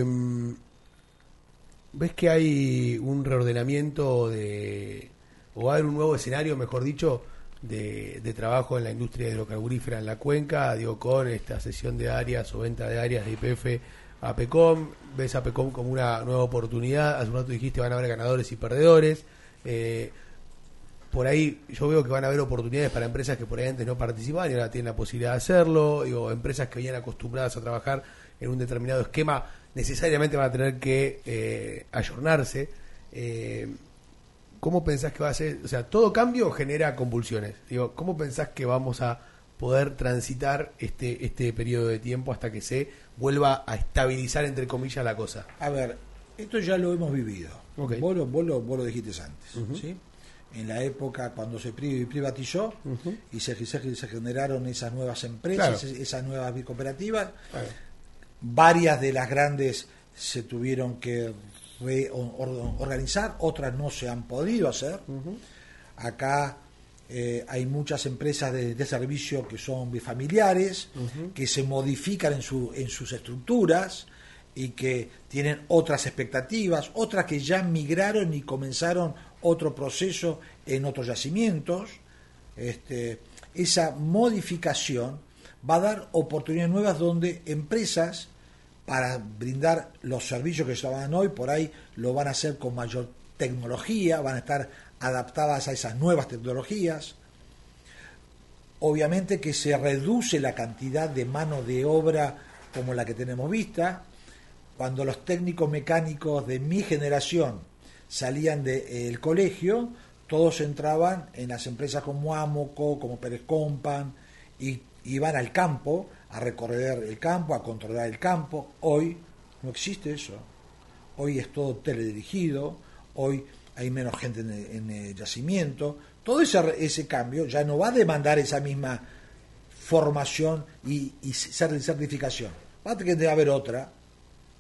¿Ves que hay un reordenamiento de, o va a haber un nuevo escenario, mejor dicho, de, de trabajo en la industria hidrocarburífera en la cuenca? Digo, con esta cesión de áreas o venta de áreas de Y P F a PECOM. ¿Ves a PECOM como una nueva oportunidad? Hace un rato dijiste van a haber ganadores y perdedores. Eh, por ahí yo veo que van a haber oportunidades para empresas que por ahí antes no participaban y ahora tienen la posibilidad de hacerlo. Digo, empresas que venían acostumbradas a trabajar en un determinado esquema necesariamente van a tener que eh, ayornarse. Eh, ¿Cómo pensás que va a ser? O sea, todo cambio genera convulsiones. Digo, ¿cómo pensás que vamos a poder transitar este este periodo de tiempo hasta que se vuelva a estabilizar, entre comillas, la cosa? A ver, esto ya lo hemos vivido. Okay. Vos, lo, vos, lo, vos lo dijiste antes, uh-huh. ¿sí? En la época cuando se privatizó uh-huh. y se, se, se generaron esas nuevas empresas, claro. esas nuevas cooperativas, claro. varias de las grandes se tuvieron que re, or, organizar, otras no se han podido hacer. Uh-huh. Acá eh, hay muchas empresas de, de servicio que son bifamiliares, uh-huh. que se modifican en, su, en sus estructuras y que tienen otras expectativas, otras que ya migraron y comenzaron otro proceso en otros yacimientos. Este, esa modificación va a dar oportunidades nuevas donde empresas, para brindar los servicios que estaban hoy, por ahí lo van a hacer con mayor tecnología, van a estar adaptadas a esas nuevas tecnologías. Obviamente que se reduce la cantidad de mano de obra como la que tenemos vista. Cuando los técnicos mecánicos de mi generación salían del de, colegio, todos entraban en las empresas como Amoco, como Pérez Compan, y iban al campo a recorrer el campo, a controlar el campo. Hoy no existe eso. Hoy es todo teledirigido, hoy hay menos gente en el, en el yacimiento. Todo ese, ese cambio ya no va a demandar esa misma formación y, y certificación. Va a tener que haber otra,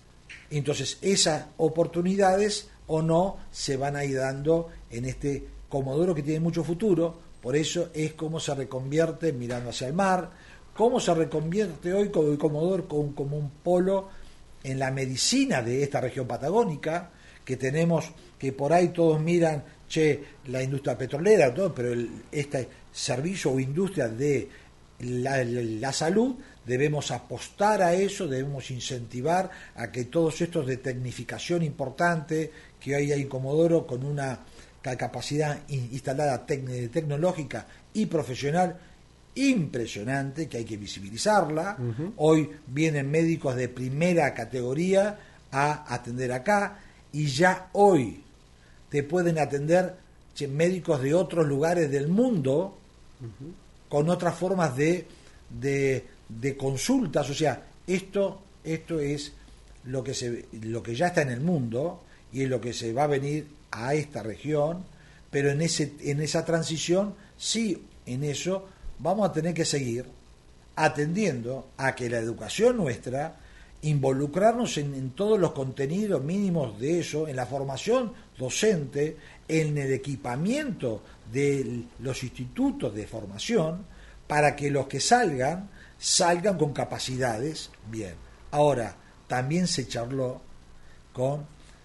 Entonces, esas oportunidades o no se van a ir dando en este Comodoro que tiene mucho futuro. Por eso es como se reconvierte mirando hacia el mar, cómo se reconvierte hoy como Comodoro como, como un polo en la medicina de esta región patagónica, que tenemos, que por ahí todos miran, che, la industria petrolera, todo, pero el, este servicio o industria de la, la, la salud, debemos apostar a eso, debemos incentivar a que todos estos de tecnificación importante, que hoy hay en Comodoro con una capacidad instalada tec- tecnológica y profesional impresionante, que hay que visibilizarla. Uh-huh. Hoy vienen médicos de primera categoría a atender acá, y ya hoy te pueden atender che, médicos de otros lugares del mundo, uh-huh, con otras formas de, de, de consultas. O sea, esto, esto es lo que, se, lo que ya está en el mundo y es lo que se va a venir a esta región, pero en, ese, en esa transición, sí, en eso vamos a tener que seguir atendiendo a que la educación nuestra, involucrarnos en, en todos los contenidos mínimos de eso, en la formación docente, en el equipamiento de los institutos de formación, para que los que salgan, salgan con capacidades bien. Ahora, también se charló con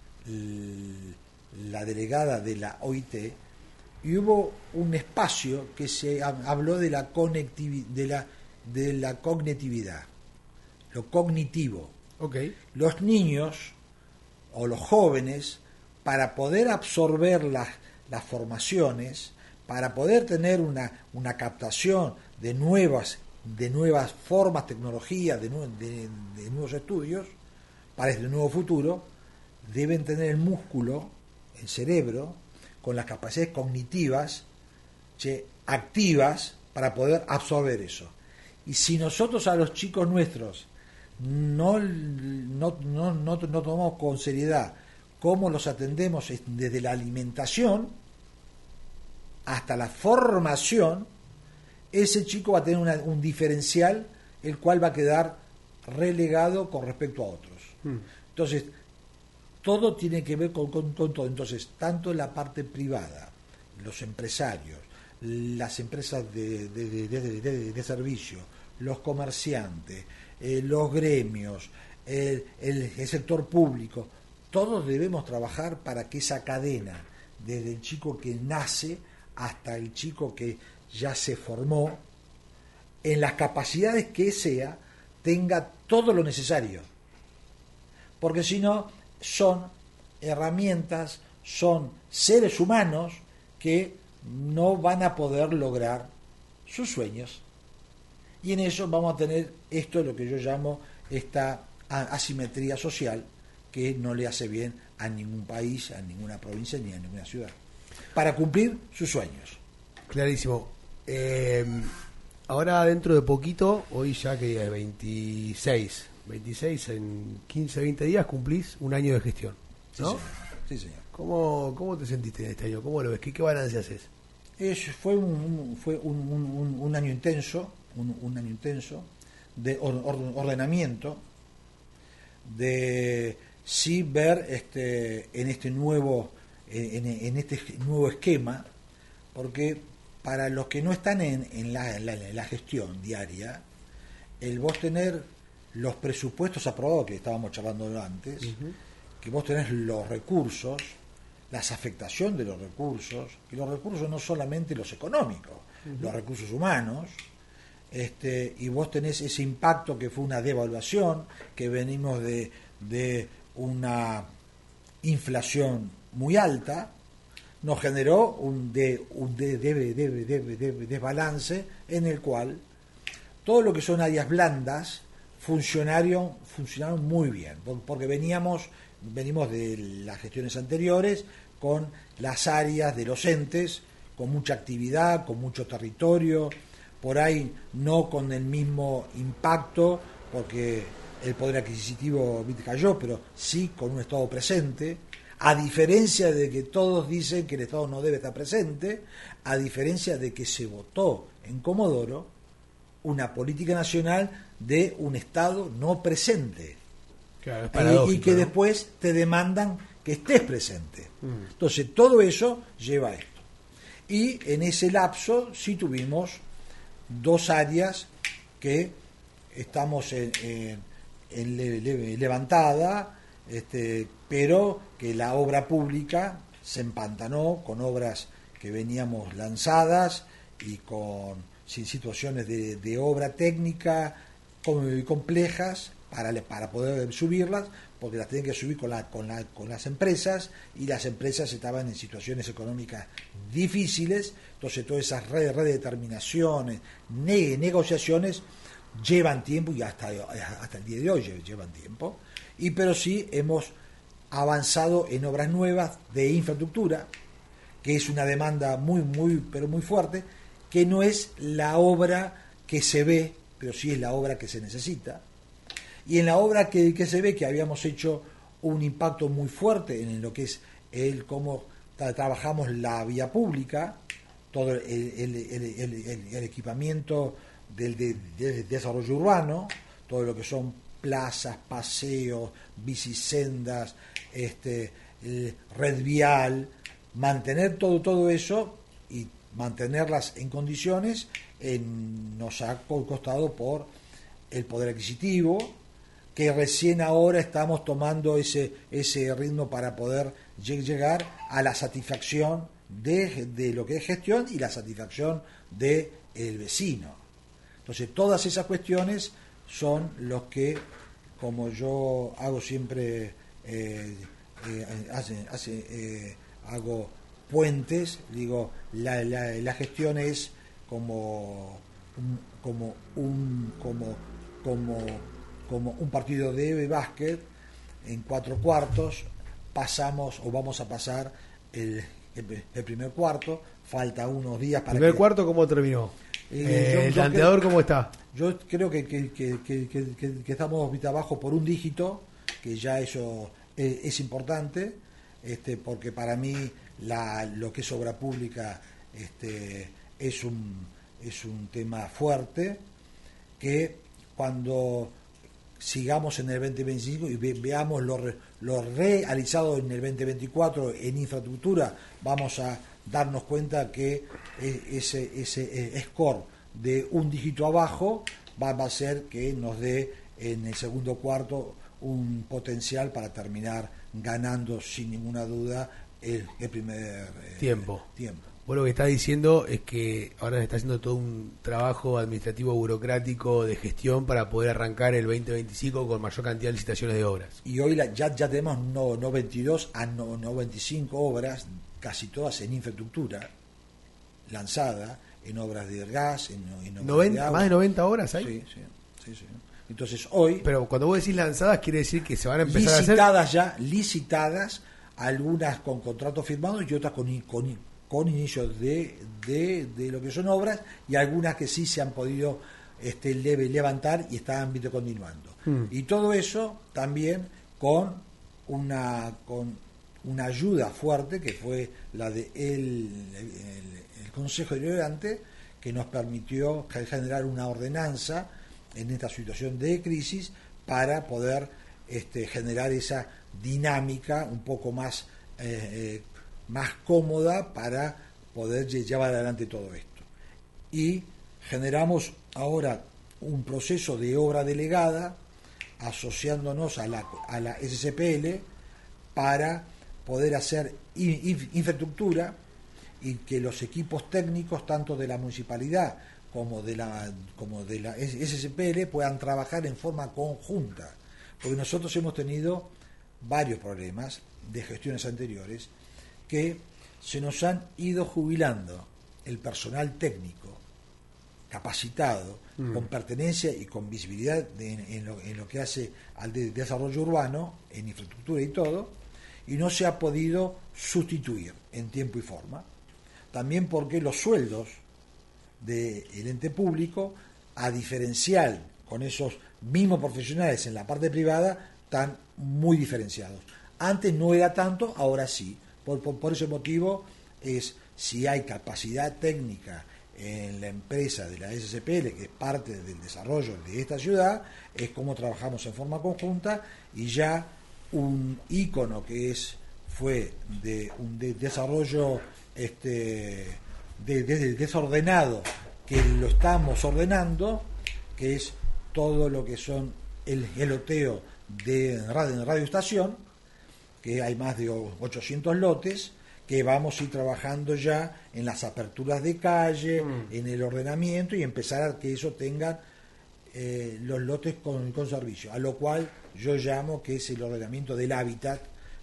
la delegada de la O I T y hubo un espacio que se habló de la conectivi- de la de la cognitividad, lo cognitivo. Okay. Los niños o los jóvenes, para poder absorber las, las formaciones, para poder tener una, una captación de nuevas, de nuevas formas, tecnologías, de, de, de nuevos estudios, para este nuevo futuro, deben tener el músculo, el cerebro, con las capacidades cognitivas che, activas para poder absorber eso. Y si nosotros a los chicos nuestros no, no, no, no, no tomamos con seriedad cómo los atendemos desde la alimentación hasta la formación, ese chico va a tener una, un diferencial, el cual va a quedar relegado con respecto a otros. Hmm. Entonces, todo tiene que ver con, con, con todo. Entonces, tanto la parte privada, los empresarios, las empresas de, de, de, de, de, de servicio, los comerciantes, eh, los gremios, el, el, el sector público, todos debemos trabajar para que esa cadena, desde el chico que nace hasta el chico que ya se formó, en las capacidades que sea, tenga todo lo necesario. Porque si no, son herramientas, son seres humanos que no van a poder lograr sus sueños. Y en eso vamos a tener esto, es lo que yo llamo esta asimetría social, que no le hace bien a ningún país, a ninguna provincia ni a ninguna ciudad, para cumplir sus sueños. Clarísimo. Eh, ahora dentro de poquito, hoy ya que es veintiséis, veintiséis, en quince, veinte días cumplís un año de gestión, ¿no? Sí, señor. Sí, señor. ¿Cómo, cómo te sentiste en este año? ¿Cómo lo ves? ¿Qué, qué balance haces? Es, fue un, fue un, un, un año intenso, un, un año intenso de or, or, ordenamiento, de sí ver este en este nuevo en, en este nuevo esquema, porque para los que no están en, en, la, en, la, en la gestión diaria, el vos tener los presupuestos aprobados, que estábamos charlando antes, uh-huh, que vos tenés los recursos, las afectaciones de los recursos, y los recursos no solamente los económicos, uh-huh, los recursos humanos, este, y vos tenés ese impacto que fue una devaluación, que venimos de, de una inflación muy alta, nos generó un, de, un de, de, de, de, de, de, desbalance en el cual todo lo que son áreas blandas funcionaron, funcionaron muy bien, porque veníamos, venimos de las gestiones anteriores con las áreas de los entes, con mucha actividad, con mucho territorio, por ahí no con el mismo impacto, porque el poder adquisitivo cayó, pero sí con un Estado presente, a diferencia de que todos dicen que el Estado no debe estar presente, a diferencia de que se votó en Comodoro una política nacional de un Estado no presente. Claro, es y, paradójico, y que ¿no? después te demandan que estés presente. Mm. Entonces, todo eso lleva a esto. Y en ese lapso sí tuvimos dos áreas que estamos en, en, en le, le, levantada, este, pero que la obra pública se empantanó con obras que veníamos lanzadas y con sin situaciones de, de obra técnica muy complejas para, para poder subirlas, porque las tienen que subir con, la, con, la, con las empresas, y las empresas estaban en situaciones económicas difíciles. Entonces todas esas redes, redeterminaciones, ne, negociaciones llevan tiempo, y hasta, hasta el día de hoy llevan tiempo, y pero sí hemos avanzado en obras nuevas de infraestructura, que es una demanda muy, muy, pero muy fuerte, que no es la obra que se ve, pero sí es la obra que se necesita. Y en la obra que, que se ve, que habíamos hecho un impacto muy fuerte en lo que es el cómo tra- trabajamos la vía pública, todo el, el, el, el, el, el equipamiento del de, de desarrollo urbano, todo lo que son plazas, paseos, bicisendas, este, eh, red vial, mantener todo, todo eso y mantenerlas en condiciones eh, nos ha costado por el poder adquisitivo, que recién ahora estamos tomando ese, ese ritmo para poder llegar a la satisfacción de, de lo que es gestión y la satisfacción del vecino. Entonces todas esas cuestiones son los que, como yo hago siempre, eh, eh, hace, hace, eh, hago puentes, digo, la, la, la gestión es como un, como un como como como un partido de básquet en cuatro cuartos, pasamos o vamos a pasar el, el, el primer cuarto, falta unos días para ¿El primer que, cuarto cómo terminó? eh, Eh, yo- ¿El yo tanteador creo- cómo está? Yo creo que, que, que, que, que- que- que estamos ahorita abajo por un dígito, que ya eso es, es importante, este, porque para mí la, lo que es obra pública este, es un es un tema fuerte, que cuando sigamos en el veinte veinticinco y ve, veamos lo, re, lo realizado en el veinte veinticuatro en infraestructura, vamos a darnos cuenta que ese, ese score de un dígito abajo va, va a ser que nos dé en el segundo cuarto un potencial para terminar ganando sin ninguna duda el, el primer eh, Tiempo. tiempo. Vos lo que estás diciendo es que ahora se está haciendo todo un trabajo administrativo burocrático de gestión para poder arrancar el veinte veinticinco con mayor cantidad de licitaciones de obras. Y hoy la, ya, ya tenemos no, no veintidós a no, no veinticinco obras, casi todas en infraestructura, lanzada en obras de gas, en, en obras noventa, de agua. ¿Más de noventa horas hay? Sí, sí, sí, sí. Entonces hoy, Pero cuando vos decís lanzadas, quiere decir que se van a empezar a hacer... licitadas ya, licitadas, algunas con contratos firmados y otras con, in- con, in- con inicios de, de, de lo que son obras, y algunas que sí se han podido este, leve, levantar y están viendo continuando. Mm. Y todo eso también con una con una ayuda fuerte, que fue la de el, el, el Consejo Deliberante, que nos permitió generar una ordenanza en esta situación de crisis para poder este, generar esa dinámica un poco más eh, eh, más cómoda para poder lle- llevar adelante todo esto. Y generamos ahora un proceso de obra delegada asociándonos a la, a la S C P L para poder hacer in- in- infraestructura, y que los equipos técnicos tanto de la municipalidad como de la como de la S C P L puedan trabajar en forma conjunta, porque nosotros hemos tenido varios problemas de gestiones anteriores, que se nos han ido jubilando el personal técnico capacitado, Mm. con pertenencia y con visibilidad de- en, lo, en lo que hace al de- desarrollo urbano, en infraestructura y todo, y no se ha podido sustituir en tiempo y forma. También porque los sueldos del ente público, a diferencial con esos mismos profesionales en la parte privada, están muy diferenciados. Antes no era tanto, ahora sí. Por, por, por ese motivo es, si hay capacidad técnica en la empresa de la S C P L, que es parte del desarrollo de esta ciudad, es cómo trabajamos en forma conjunta, y ya un ícono que es fue de un de desarrollo este de, de desordenado, que lo estamos ordenando, que es todo lo que son el, el loteo de radio, radioestación, que hay más de ochocientos lotes, que vamos a ir trabajando ya en las aperturas de calle, mm. en el ordenamiento, y empezar a que eso tenga eh, los lotes con, con servicio, a lo cual yo llamo que es el ordenamiento del hábitat.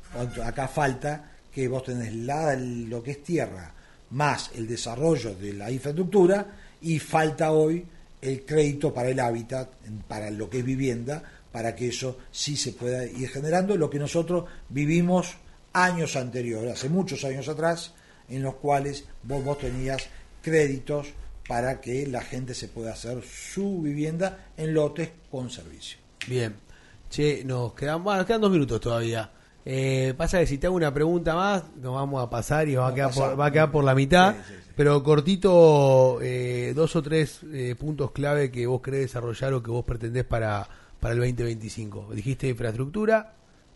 Acá falta que vos tenés la, lo que es tierra, más el desarrollo de la infraestructura, y falta hoy el crédito para el hábitat, para lo que es vivienda, para que eso sí se pueda ir generando, lo que nosotros vivimos años anteriores, hace muchos años atrás, en los cuales vos, vos tenías créditos para que la gente se pueda hacer su vivienda en lotes con servicio. Bien, che, nos quedan, bueno, nos quedan dos minutos todavía. Eh, pasa que si te hago una pregunta más, nos vamos a pasar y va a, quedar por, va a quedar por la mitad, sí, sí, sí. Pero cortito, eh, dos o tres eh, puntos clave que vos querés desarrollar o que vos pretendés para, para el veinte veinticinco. Dijiste infraestructura.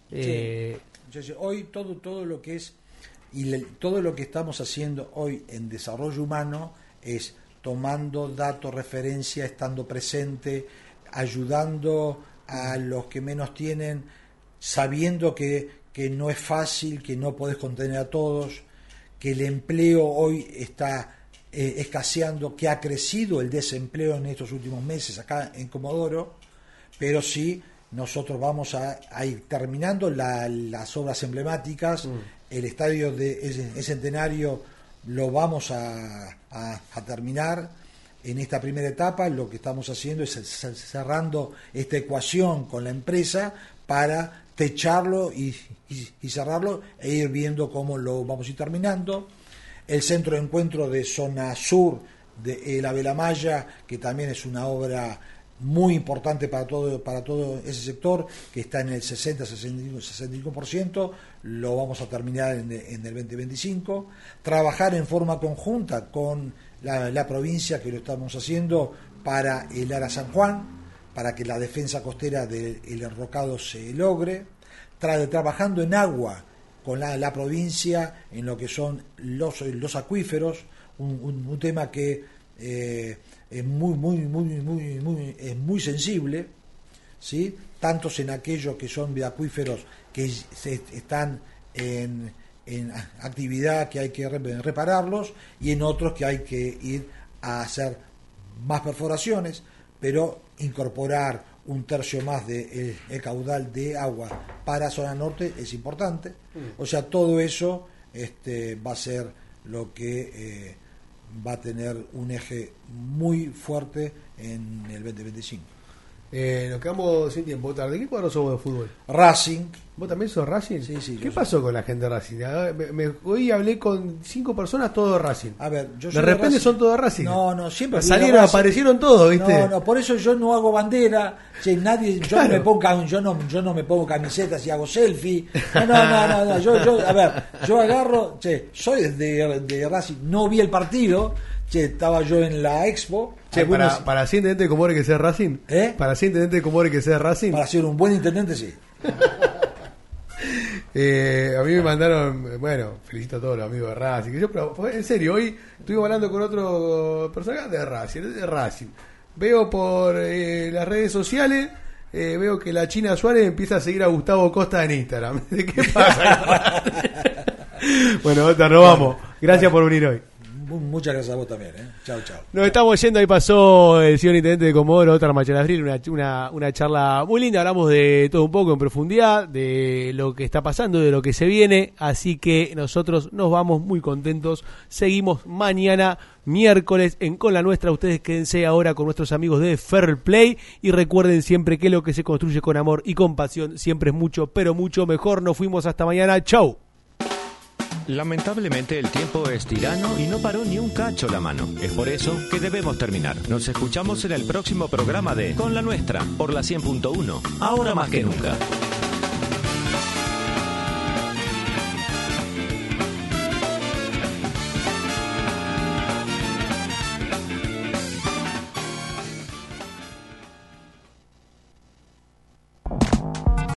Eh, sí. Hoy todo, todo lo que es, y le, todo lo que estamos haciendo hoy en desarrollo humano es tomando datos, referencia, estando presente, ayudando a los que menos tienen, sabiendo que que no es fácil, que no podés contener a todos, que el empleo hoy está eh, escaseando, que ha crecido el desempleo en estos últimos meses acá en Comodoro, pero sí nosotros vamos a, a ir terminando la, las obras emblemáticas, mm. el estadio de el Centenario lo vamos a, a, a terminar en esta primera etapa. Lo que estamos haciendo es cerrando esta ecuación con la empresa para techarlo y, y, y cerrarlo, e ir viendo cómo lo vamos a ir terminando. El centro de encuentro de zona sur de la Velamaya, que también es una obra muy importante para todo para todo ese sector, que está en el sesenta a sesenta y cinco por ciento, lo vamos a terminar en, en el veinte veinticinco. Trabajar en forma conjunta con la, la provincia, que lo estamos haciendo para el Ara San Juan, para que la defensa costera del enrocado se logre, Tra- trabajando en agua con la, la provincia en lo que son los, los acuíferos, un, un, un tema que eh, es muy muy muy muy muy es muy sensible, ¿sí? Tantos en aquellos que son de acuíferos que se, están en, en actividad, que hay que repararlos, y en otros que hay que ir a hacer más perforaciones, pero incorporar un tercio más del de el caudal de agua para zona norte es importante. Mm. O sea, todo eso este, va a ser lo que eh, va a tener un eje muy fuerte en el veinte veinticinco. Eh, nos quedamos sin tiempo. ¿De qué cuadro somos de fútbol? Racing. ¿Vos también sos Racing? Sí, sí. ¿Qué pasó soy. con la gente de Racing? Me, me, hoy hablé con cinco personas, todos de Racing. A ver, yo de repente de son todos de Racing. No, no, siempre salieron, aparecieron todos, ¿viste? No, no, por eso yo no hago bandera. Che, nadie, yo claro. no me pongo, yo no, yo no me pongo camisetas y hago selfie. No, no, no, no, no. Yo, yo, a ver, yo agarro, che, soy de, de Racing, no vi el partido. Che, estaba yo en la expo. Che, algunos... para, para ser intendente de Comodoro hay que ser Racing. ¿Eh? Para ser intendente de Comodoro hay que ser Racing. Para ser un buen intendente, sí. eh, a mí me mandaron, bueno, felicito a todos los amigos de Racing. Yo, pero en serio, hoy estuvimos hablando con otro personaje de Racing, de Racing. Veo por eh, las redes sociales, eh, veo que la China Suárez empieza a seguir a Gustavo Costa en Instagram. ¿De qué pasa? Bueno, te robamos. Gracias por venir hoy. Muchas gracias a vos también, ¿eh? Chao, chao. Nos estamos yendo, ahí pasó el señor intendente de Comodoro, Óscar Machalafril, una, una, una charla muy linda, hablamos de todo un poco en profundidad, de lo que está pasando, de lo que se viene, así que nosotros nos vamos muy contentos, seguimos mañana, miércoles, en Con la Nuestra. Ustedes quédense ahora con nuestros amigos de Fair Play, y recuerden siempre que lo que se construye con amor y con pasión siempre es mucho, pero mucho mejor. Nos fuimos hasta mañana, chau. Lamentablemente el tiempo es tirano y no paró ni un cacho la mano. Es por eso que debemos terminar. Nos escuchamos en el próximo programa de Con la Nuestra por la cien punto uno. Ahora más que nunca.